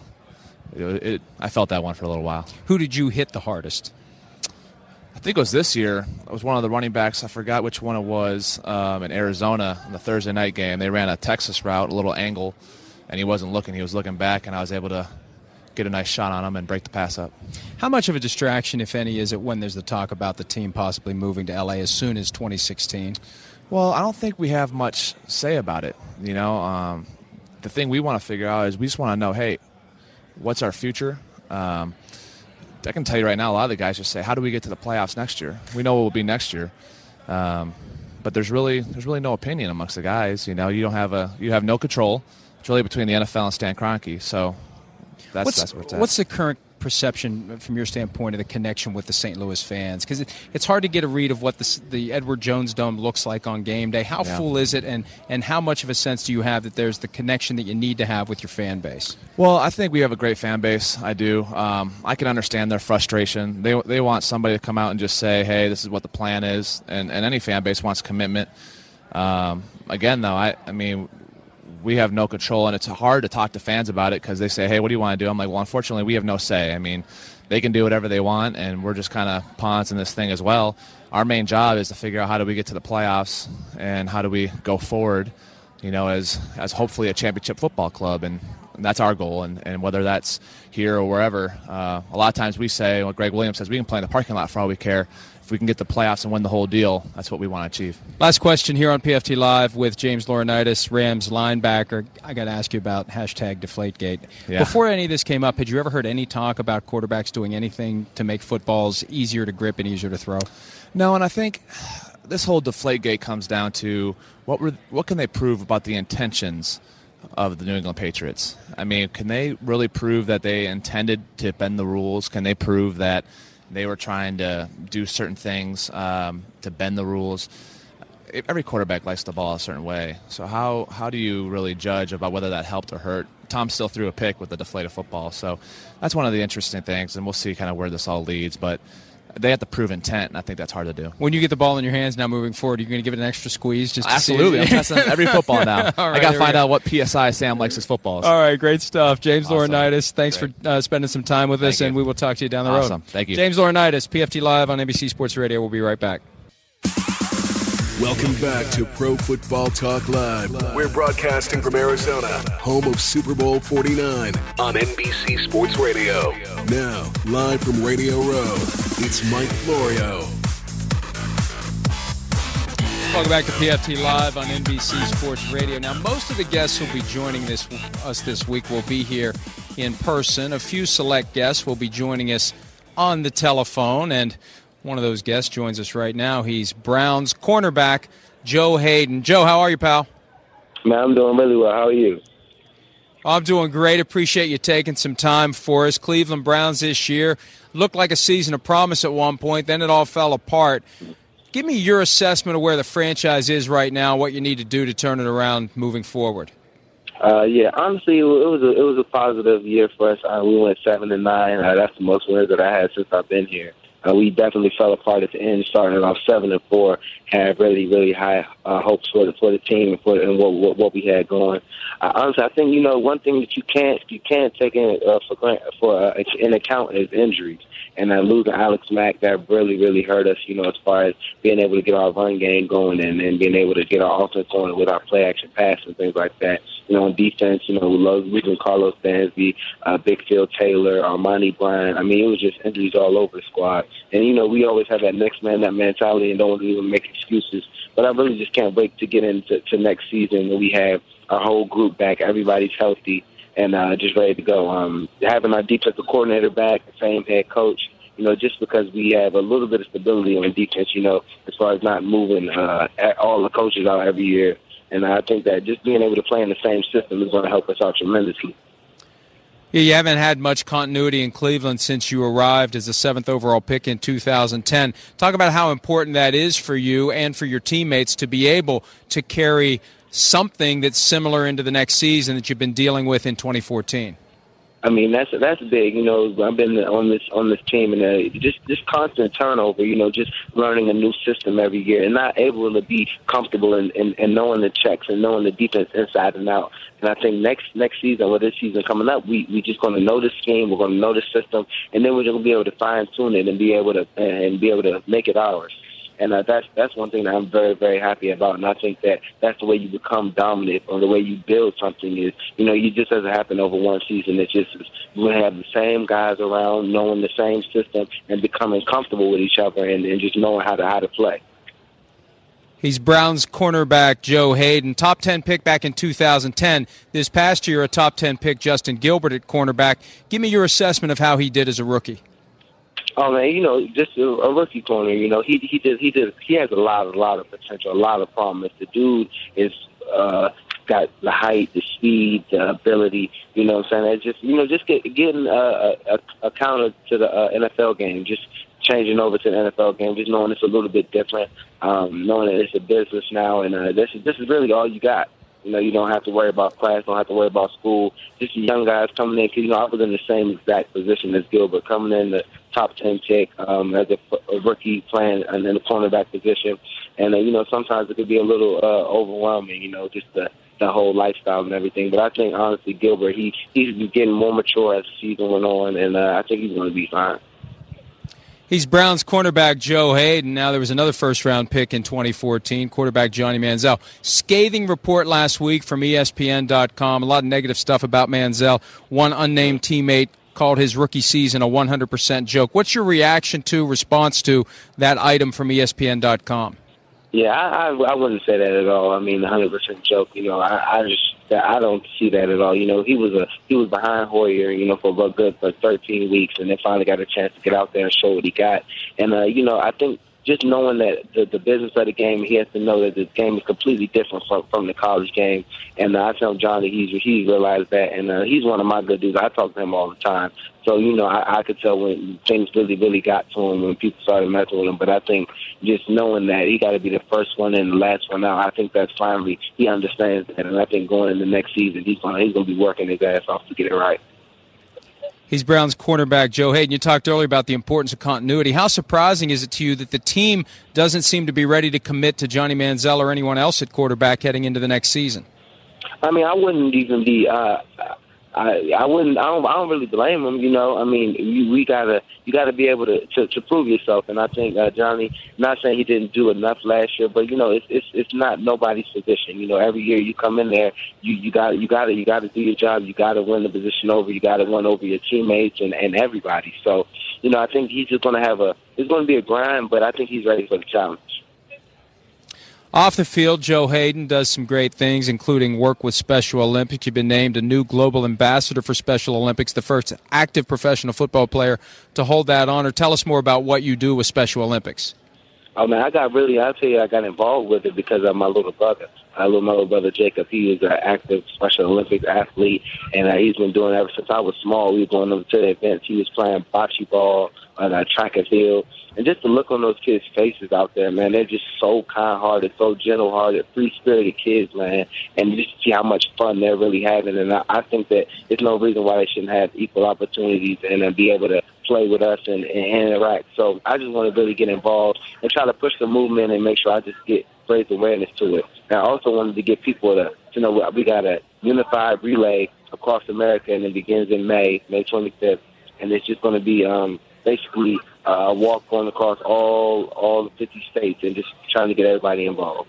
I felt that one for a little while. Who did you hit the hardest? I think it was this year. It was one of the running backs. I forgot which one it was in Arizona in the Thursday night game. They ran a Texas route, a little angle, and he wasn't looking. He was looking back, and I was able to get a nice shot on him and break the pass up. How much of a distraction, if any, is it when there's the talk about the team possibly moving to L.A. as soon as 2016? Well, I don't think we have much say about it. The thing we want to figure out is we just want to know, hey, what's our future? I can tell you right now, a lot of the guys just say, how do we get to the playoffs next year? We know what will be next year. But there's really no opinion amongst the guys. You have no control. It's really between the NFL and Stan Kroenke. So that's where it's at. What's the current perception from your standpoint of the connection with the St. Louis fans? Because it's hard to get a read of what the Edward Jones Dome looks like on game day. How full is it, and how much of a sense do you have that there's the connection that you need to have with your fan base? Well, I think we have a great fan base. I do. I can understand their frustration. They want somebody to come out and just say, hey, this is what the plan is, and any fan base wants commitment. Again, though, I mean, we have no control, and it's hard to talk to fans about it because they say, hey, what do you want to do? I'm like, well, unfortunately, we have no say. I mean, they can do whatever they want, and we're just kind of pawns in this thing as well. Our main job is to figure out how do we get to the playoffs and how do we go forward, as hopefully a championship football club, and that's our goal. And whether that's here or wherever, a lot of times we say, what Greg Williams says, we can play in the parking lot for all we care. if we can get the playoffs and win the whole deal, that's what we want to achieve. Last question here on PFT Live with James Laurinaitis, Rams linebacker. I got to ask you about #Deflategate. Yeah. Before any of this came up, had you ever heard any talk about quarterbacks doing anything to make footballs easier to grip and easier to throw? No, and I think this whole Deflategate comes down to what can they prove about the intentions of the New England Patriots? I mean, can they really prove that they intended to bend the rules? Can they prove that they were trying to do certain things to bend the rules? Every quarterback likes the ball a certain way. So how do you really judge about whether that helped or hurt? Tom still threw a pick with the deflated football. So that's one of the interesting things, and we'll see kind of where this all leads. But they have to prove intent, and I think that's hard to do. When you get the ball in your hands now moving forward, are you going to give it an extra squeeze? Just to Absolutely. See I'm testing every football now. Right, I got to find out what PSI Sam likes his footballs. All right, great stuff. James Awesome. Laurinaitis, thanks Great. for spending some time with us, Thank and you. we will talk to you down the Awesome. road. Thank you. James Laurinaitis, PFT Live on NBC Sports Radio. We'll be right back. Welcome back to Pro Football Talk Live. We're broadcasting from Arizona, home of Super Bowl 49 on NBC Sports Radio. Now, live from Radio Row, it's Mike Florio. Welcome back to PFT Live on NBC Sports Radio. Now, most of the guests who will be joining us this week will be here in person. A few select guests will be joining us on the telephone, and one of those guests joins us right now. He's Browns cornerback Joe Haden. Joe, how are you, pal? Man, I'm doing really well. How are you? I'm doing great. Appreciate you taking some time for us. Cleveland Browns this year looked like a season of promise at one point, then it all fell apart. Give me your assessment of where the franchise is right now, what you need to do to turn it around moving forward. Yeah, honestly, it was a positive year for us. We went 7-9. That's the most wins that I had since I've been here. We definitely fell apart at the end, starting off 7-4. Had really, really high hopes for the team and what we had going. Honestly, I think one thing that you can't take in in account is injuries. And losing Alex Mack, that really, really hurt us, as far as being able to get our run game going and being able to get our offense going with our play-action pass and things like that. On defense, we love losing Carlos Dansby, Big Phil Taylor, Armani Bryant. I mean, it was just injuries all over the squad. And, we always have that next man, that mentality, and don't want to even make excuses. But I really just can't wait to get into next season when we have our whole group back, everybody's healthy, and just ready to go. Having our defensive coordinator back, the same head coach, just because we have a little bit of stability on defense, as far as not moving all the coaches out every year. And I think that just being able to play in the same system is going to help us out tremendously. Yeah, you haven't had much continuity in Cleveland since you arrived as the 7th overall pick in 2010. Talk about how important that is for you and for your teammates to be able to carry something that's similar into the next season that you've been dealing with in 2014. I mean, that's big. I've been on this team, and just constant turnover. Just learning a new system every year, and not able to be comfortable in knowing the checks and knowing the defense inside and out. And I think next season, or this season coming up, we just going to know the scheme, we're going to know the system, and then we're going to be able to fine tune it and be able to make it ours. And that's one thing that I'm very, very happy about. And I think that's the way you become dominant, or the way you build something is, you just doesn't happen over one season. It's just we have the same guys around, knowing the same system, and becoming comfortable with each other, and just knowing how to play. He's Browns cornerback Joe Haden, top 10 pick back in 2010. This past year, a top 10 pick, Justin Gilbert at cornerback. Give me your assessment of how he did as a rookie. Oh man, just a rookie corner. He has a lot of potential, a lot of promise. The dude is got the height, the speed, the ability. You know what I'm saying? Just getting a counter to the NFL game, just changing over to the NFL game, just knowing it's a little bit different, knowing that it's a business now, and this is really all you got. You don't have to worry about class, don't have to worry about school. Just young guys coming in, because, I was in the same exact position as Gilbert, coming in the top 10 pick as a rookie playing in the cornerback position. And, sometimes it could be a little overwhelming, just the whole lifestyle and everything. But I think, honestly, Gilbert, he's getting more mature as the season went on, and I think he's going to be fine. He's Browns cornerback Joe Haden. Now there was another first-round pick in 2014, quarterback Johnny Manziel. Scathing report last week from ESPN.com. A lot of negative stuff about Manziel. One unnamed teammate called his rookie season a 100% joke. What's your response to that item from ESPN.com? Yeah, I wouldn't say that at all. I mean, 100% joke. I don't see that at all. He was behind Hoyer, for a good 13 weeks, and then finally got a chance to get out there and show what he got. And I think just knowing that the business of the game, he has to know that the game is completely different from the college game. And I tell Johnny he's realized that, and he's one of my good dudes. I talk to him all the time. So, I could tell when things really, really got to him when people started messing with him. But I think just knowing that he got to be the first one and the last one out, I think that's finally he understands that. And I think going into next season, he's going to be working his ass off to get it right. He's Browns cornerback Joe Haden. You talked earlier about the importance of continuity. How surprising is it to you that the team doesn't seem to be ready to commit to Johnny Manziel or anyone else at quarterback heading into the next season? I mean, I wouldn't even be. I don't really blame him. You gotta be able to prove yourself. And I think Johnny, not saying he didn't do enough last year, but it's not nobody's position. Every year you come in there, you gotta do your job. You gotta win the position over. You gotta win over your teammates and everybody. So I think he's just gonna it's gonna be a grind, but I think he's ready for the challenge. Off the field, Joe Haden does some great things, including work with Special Olympics. You've been named a new global ambassador for Special Olympics, the first active professional football player to hold that honor. Tell us more about what you do with Special Olympics. Oh, man, I got involved with it because of my little brother. My little brother Jacob, he is an active Special Olympics athlete, and he's been doing it ever since I was small. We were going over to the events. He was playing bocce ball on track and field. And just to look on those kids' faces out there, man, they're just so kind-hearted, so gentle-hearted, free-spirited kids, man. And just see how much fun they're really having. And I think that there's no reason why they shouldn't have equal opportunities and be able to play with us and interact. So I just want to really get involved and try to push the movement and make sure I just raise awareness to it. And I also wanted to get people to know we got a unified relay across America, and it begins in May 25th. And it's just going to be basically a walk going across all 50 states and just trying to get everybody involved.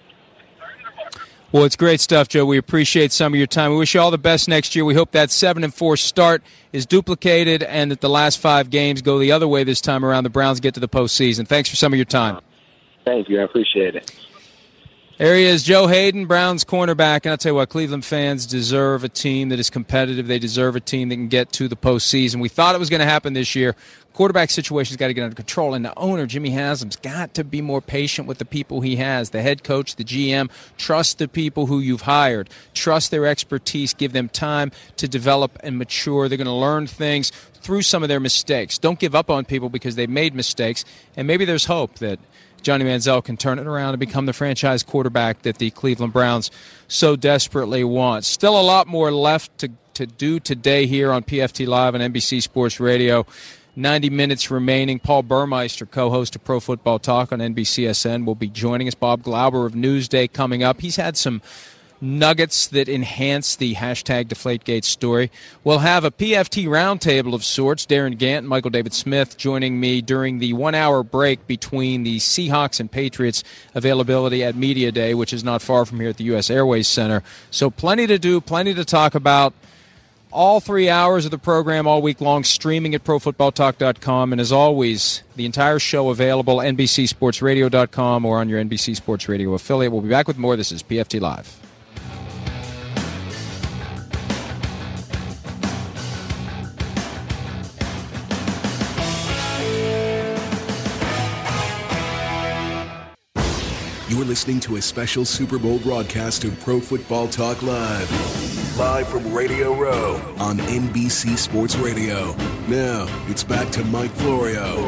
Well, it's great stuff, Joe. We appreciate some of your time. We wish you all the best next year. We hope that 7-4 start is duplicated and that the last 5 games go the other way this time around. The Browns get to the postseason. Thanks for some of your time. Thank you. I appreciate it. There he is, Joe Haden, Browns cornerback. And I'll tell you what, Cleveland fans deserve a team that is competitive. They deserve a team that can get to the postseason. We thought it was going to happen this year. Quarterback situation's got to get under control, and the owner, Jimmy Haslam's got to be more patient with the people he has. The head coach, the GM, trust the people who you've hired. Trust their expertise. Give them time to develop and mature. They're going to learn things through some of their mistakes. Don't give up on people because they've made mistakes, and maybe there's hope that Johnny Manziel can turn it around and become the franchise quarterback that the Cleveland Browns so desperately want. Still a lot more left to do today here on PFT Live on NBC Sports Radio. 90 minutes remaining. Paul Burmeister, co-host of Pro Football Talk on NBCSN, will be joining us. Bob Glauber of Newsday coming up. He's had some nuggets that enhance the hashtag Deflategate story. We'll have a PFT roundtable of sorts. Darren Gant and Michael David Smith joining me during the 1-hour break between the Seahawks and Patriots availability at Media Day, which is not far from here at the U.S. Airways Center. So plenty to do, plenty to talk about. All 3 hours of the program all week long, streaming at ProFootballTalk.com. And as always, the entire show available at NBCSportsRadio.com or on your NBC Sports Radio affiliate. We'll be back with more. This is PFT Live. You're listening to a special Super Bowl broadcast of Pro Football Talk Live. Live from Radio Row on NBC Sports Radio. Now, it's back to Mike Florio.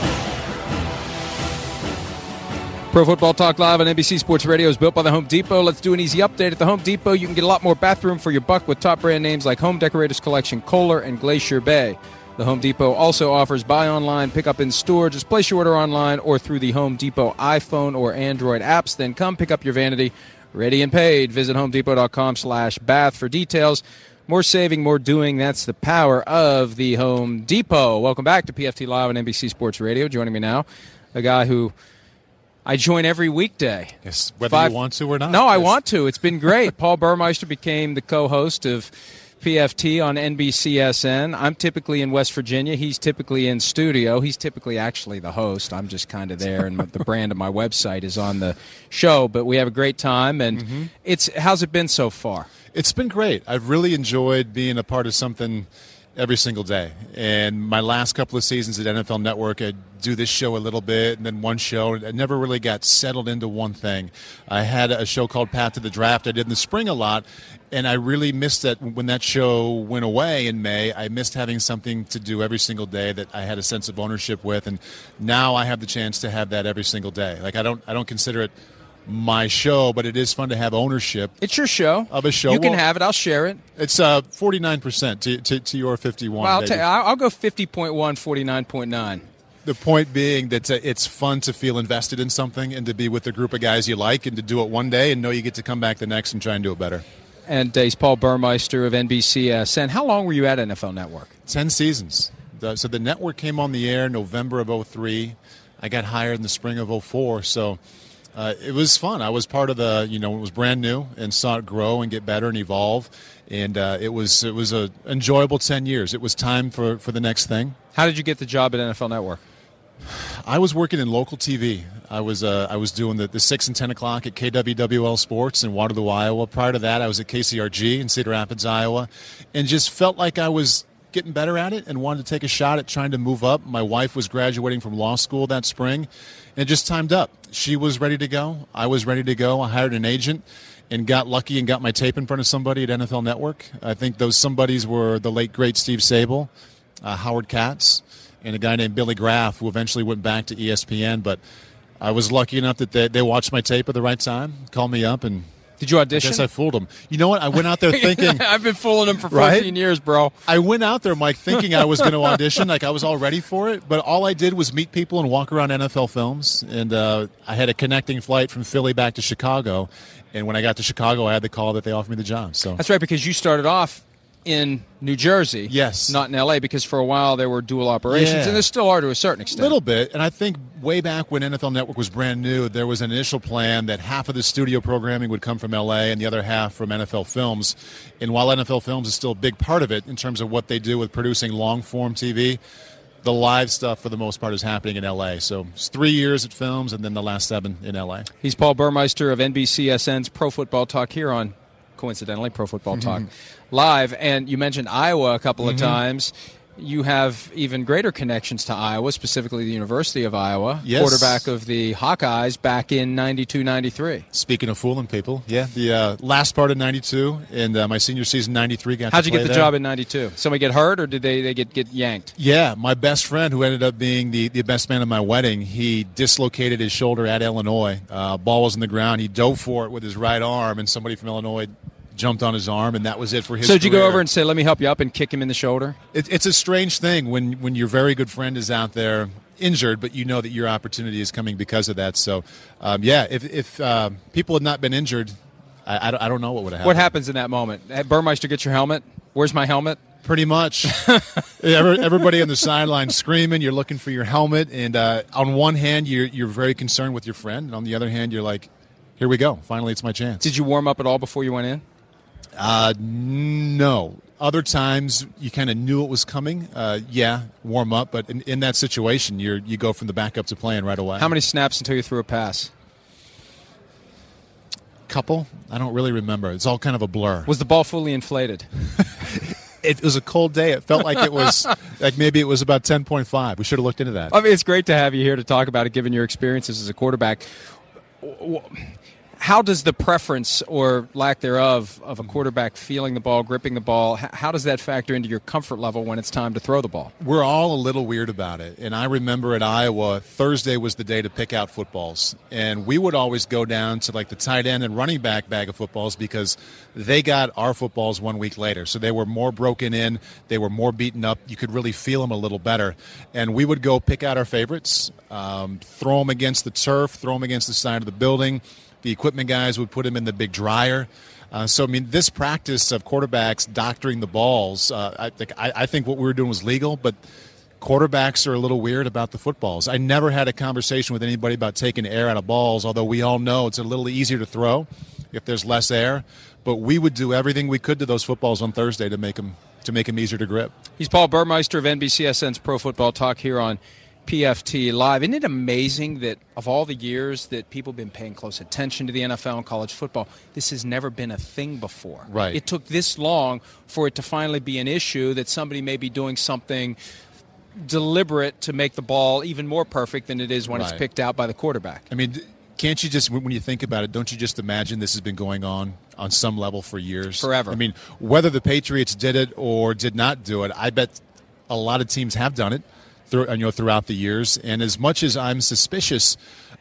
Pro Football Talk Live on NBC Sports Radio is built by the Home Depot. Let's do an easy update. At the Home Depot, you can get a lot more bathroom for your buck with top brand names like Home Decorators Collection, Kohler, and Glacier Bay. The Home Depot also offers buy online, pick up in store. Just place your order online or through the Home Depot iPhone or Android apps. Then come pick up your vanity, ready and paid. Visit HomeDepot.com/bath for details. More saving, more doing. That's the power of the Home Depot. Welcome back to PFT Live on NBC Sports Radio. Joining me now, a guy who I join every weekday. Yes, whether you want to or not. No, I want to. It's been great. Paul Burmeister became the co-host of PFT on NBCSN. I'm typically in West Virginia. He's typically in studio. He's typically actually the host. I'm just kind of there, and the brand of my website is on the show. But we have a great time, and how's it been so far? It's been great. I've really enjoyed being a part of something every single day. And my last couple of seasons at NFL Network, I'd do this show a little bit and then one show. I never really got settled into one thing. I had a show called Path to the Draft I did in the spring a lot, and I really missed that when that show went away in May. I missed having something to do every single day that I had a sense of ownership with, and now I have the chance to have that every single day. Like I don't consider it my show, but it is fun to have ownership. It's your show. Of a show. You can have it. I'll share it. It's 49% to your 51. Well, I'll go 50.1, 49.9. The point being that it's fun to feel invested in something and to be with a group of guys you like and to do it one day and know you get to come back the next and try and do it better. And he's Paul Burmeister of NBCSN. How long were you at NFL Network? 10 seasons. So the network came on the air November of 2003. I got hired in the spring of 2004. So it was fun. I was part of it was brand new and saw it grow and get better and evolve. And it was an enjoyable 10 years. It was time for the next thing. How did you get the job at NFL Network? I was working in local TV. I was doing the 6 and 10 o'clock at KWWL Sports in Waterloo, Iowa. Prior to that, I was at KCRG in Cedar Rapids, Iowa, and just felt like I was getting better at it and wanted to take a shot at trying to move up. My wife was graduating from law school that spring, and it just timed up. She was ready to go. I was ready to go. I hired an agent and got lucky and got my tape in front of somebody at NFL Network. I think those somebodies were the late, great Steve Sable, Howard Katz, and a guy named Billy Graff, who eventually went back to ESPN. But I was lucky enough that they watched my tape at the right time, called me up, and did you audition? I guess I fooled them. You know what? I went out there thinking... I've been fooling them for 14 years, bro. I went out there, Mike, thinking I was going to audition. Like, I was all ready for it. But all I did was meet people and walk around NFL Films. And I had a connecting flight from Philly back to Chicago. And when I got to Chicago, I had the call that they offered me the job. So that's right, because you started off in New Jersey, yes, not in L.A., because for a while there were dual operations, and there still are to a certain extent. A little bit, and I think way back when NFL Network was brand new, there was an initial plan that half of the studio programming would come from L.A. and the other half from NFL Films. And while NFL Films is still a big part of it in terms of what they do with producing long-form TV, the live stuff, for the most part, is happening in L.A. So it's 3 years at Films and then the last 7 in L.A. He's Paul Burmeister of NBCSN's Pro Football Talk here on, coincidentally, Pro Football Talk Live. And you mentioned Iowa a couple of times. You have even greater connections to Iowa, specifically the University of Iowa, quarterback of the Hawkeyes back in 92-93. Speaking of fooling people, the last part of 92 and my senior season 93 got How'd to you get the there. job in 92? Somebody get hurt, or did they get yanked? Yeah, my best friend, who ended up being the best man at my wedding, he dislocated his shoulder at Illinois. Ball was on the ground. He dove for it with his right arm, and somebody from Illinois jumped on his arm, and that was it for his So did you career. go over and say, let me help you up, and kick him in the shoulder? It's a strange thing when your very good friend is out there injured, but you know that your opportunity is coming because of that. So, if people had not been injured, I don't know what would have happened. What happens in that moment? Burmeister, get your helmet. Where's my helmet? Pretty much. Everybody on the sideline screaming. You're looking for your helmet, and on one hand, you're very concerned with your friend, and on the other hand, you're like, here we go. Finally, it's my chance. Did you warm up at all before you went in? No. Other times you kind of knew it was coming. Warm up. But in that situation, you go from the backup to playing right away. How many snaps until you threw a pass? Couple. I don't really remember. It's all kind of a blur. Was the ball fully inflated? It was a cold day. It felt like it was like maybe it was about 10.5. We should have looked into that. I mean, it's great to have you here to talk about it, given your experiences as a quarterback. How does the preference or lack thereof of a quarterback feeling the ball, gripping the ball, how does that factor into your comfort level when it's time to throw the ball? We're all a little weird about it. And I remember at Iowa, Thursday was the day to pick out footballs. And we would always go down to like the tight end and running back bag of footballs because they got our footballs 1 week later. So they were more broken in. They were more beaten up. You could really feel them a little better. And we would go pick out our favorites, throw them against the turf, throw them against the side of the building. The equipment guys would put him in the big dryer. This practice of quarterbacks doctoring the balls, I think what we were doing was legal, but quarterbacks are a little weird about the footballs. I never had a conversation with anybody about taking air out of balls, although we all know it's a little easier to throw if there's less air. But we would do everything we could to those footballs on Thursday to make them easier to grip. He's Paul Burmeister of NBCSN's Pro Football Talk here on PFT Live. Isn't it amazing that of all the years that people have been paying close attention to the NFL and college football, this has never been a thing before? Right. It took this long for it to finally be an issue that somebody may be doing something deliberate to make the ball even more perfect than it is when it's picked out by the quarterback. I mean, can't you just, when you think about it, don't you just imagine this has been going on some level for years? Forever. I mean, whether the Patriots did it or did not do it, I bet a lot of teams have done it throughout the years. And as much as I'm suspicious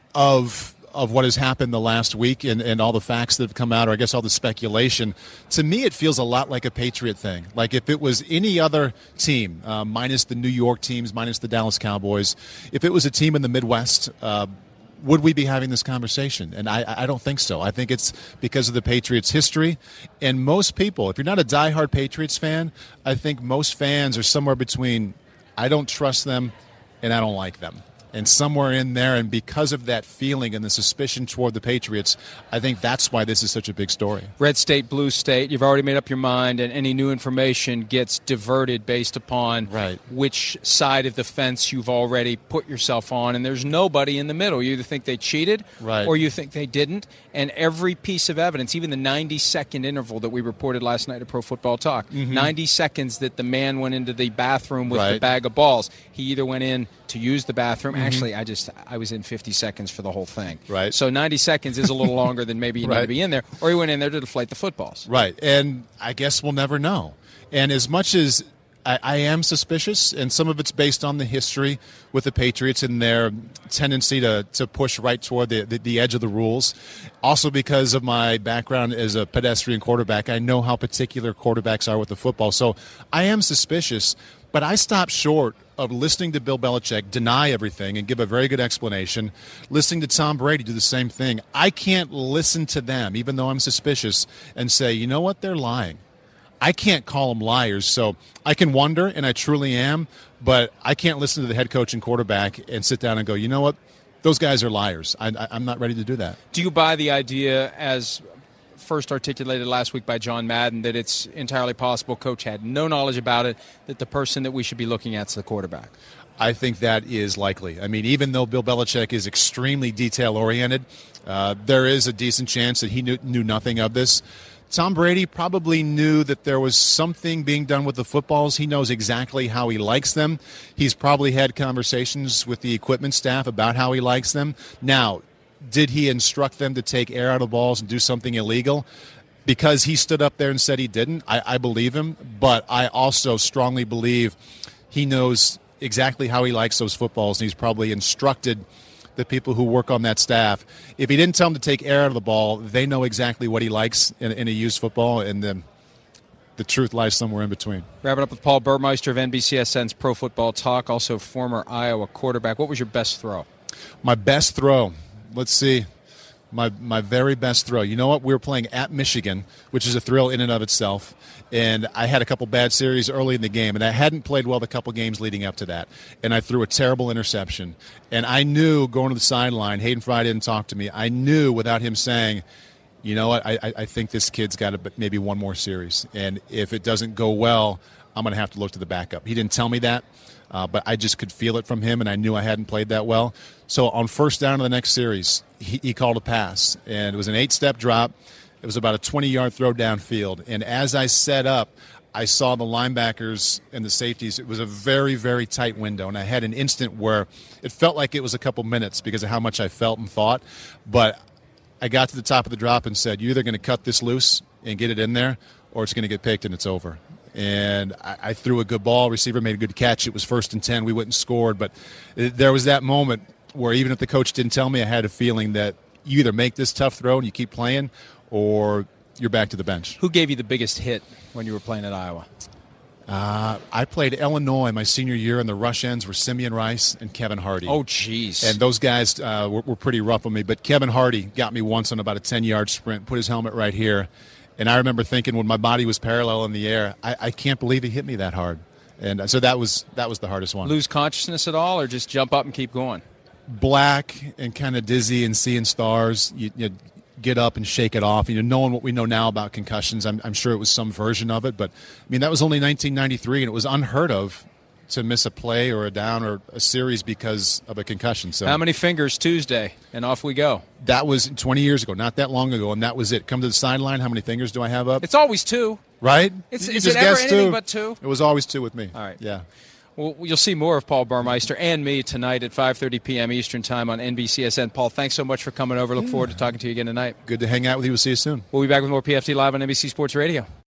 of what has happened the last week and all the facts that have come out, or I guess all the speculation, to me it feels a lot like a Patriot thing. Like if it was any other team, minus the New York teams, minus the Dallas Cowboys, if it was a team in the Midwest, would we be having this conversation? And I don't think so. I think it's because of the Patriots' history. And most people, if you're not a diehard Patriots fan, I think most fans are somewhere between I don't trust them and I don't like them. And somewhere in there, and because of that feeling and the suspicion toward the Patriots, I think that's why this is such a big story. Red state, blue state, you've already made up your mind, and any new information gets diverted based upon which side of the fence you've already put yourself on, and there's nobody in the middle. You either think they cheated or you think they didn't, and every piece of evidence, even the 90-second interval that we reported last night at Pro Football Talk, 90 seconds that the man went into the bathroom with the bag of balls. He either went in to use the bathroom. Actually, I was in 50 seconds for the whole thing. Right. So 90 seconds is a little longer than maybe you need to be in there. Or he went in there to deflate the footballs. Right. And I guess we'll never know. And as much as I am suspicious, and some of it's based on the history with the Patriots and their tendency to push right toward the edge of the rules. Also because of my background as a pedestrian quarterback, I know how particular quarterbacks are with the football. So I am suspicious, but I stopped short of listening to Bill Belichick deny everything and give a very good explanation, listening to Tom Brady do the same thing. I can't listen to them, even though I'm suspicious, and say, you know what, they're lying. I can't call them liars, so I can wonder, and I truly am, but I can't listen to the head coach and quarterback and sit down and go, you know what, those guys are liars. I'm not ready to do that. Do you buy the idea, as first articulated last week by John Madden, that it's entirely possible Coach had no knowledge about it, that the person that we should be looking at is the quarterback? I think that is likely. I mean, even though Bill Belichick is extremely detail-oriented, there is a decent chance that he knew nothing of this. Tom Brady probably knew that there was something being done with the footballs. He knows exactly how he likes them. He's probably had conversations with the equipment staff about how he likes them. Now, did he instruct them to take air out of balls and do something illegal? Because he stood up there and said he didn't, I believe him. But I also strongly believe he knows exactly how he likes those footballs, and he's probably instructed the people who work on that staff. If he didn't tell them to take air out of the ball, they know exactly what he likes in a used football, and the truth lies somewhere in between. Wrapping up with Paul Burmeister of NBCSN's Pro Football Talk, also former Iowa quarterback. What was your best throw? My best throw, let's see. My very best throw. You know what? We were playing at Michigan, which is a thrill in and of itself. And I had a couple bad series early in the game, and I hadn't played well the couple games leading up to that. And I threw a terrible interception. And I knew going to the sideline, Hayden Fry didn't talk to me. I knew without him saying, you know what, I think this kid's got maybe one more series. And if it doesn't go well, I'm going to have to look to the backup. He didn't tell me that. But I just could feel it from him, and I knew I hadn't played that well. So on first down of the next series, he called a pass, and it was an 8-step drop. It was about a 20-yard throw downfield. And as I set up, I saw the linebackers and the safeties. It was a very, very tight window, and I had an instant where it felt like it was a couple minutes because of how much I felt and thought. But I got to the top of the drop and said, you're either going to cut this loose and get it in there, or it's going to get picked and it's over. And I threw a good ball. Receiver made a good catch. It was 1st and 10. We went and scored. But there was that moment where even if the coach didn't tell me, I had a feeling that you either make this tough throw and you keep playing, or you're back to the bench. Who gave you the biggest hit when you were playing at Iowa? I played Illinois my senior year, and the rush ends were Simeon Rice and Kevin Hardy. Oh, jeez. And those guys were pretty rough on me. But Kevin Hardy got me once on about a 10-yard sprint, put his helmet right here. And I remember thinking when my body was parallel in the air, I can't believe he hit me that hard. And so that was the hardest one. Lose consciousness at all, or just jump up and keep going? Black and kind of dizzy and seeing stars. You get up and shake it off. Knowing what we know now about concussions, I'm sure it was some version of it. But, I mean, that was only 1993, and it was unheard of to miss a play or a down or a series because of a concussion. So how many fingers Tuesday, and off we go? That was 20 years ago, not that long ago, and that was it. Come to the sideline, how many fingers do I have up? It's always 2. Right? Is it ever anything but 2? It was always 2 with me. All right. Yeah. Well, you'll see more of Paul Burmeister and me tonight at 5:30 p.m. Eastern Time on NBCSN. Paul, thanks so much for coming over. Look forward to talking to you again tonight. Good to hang out with you. We'll see you soon. We'll be back with more PFT Live on NBC Sports Radio.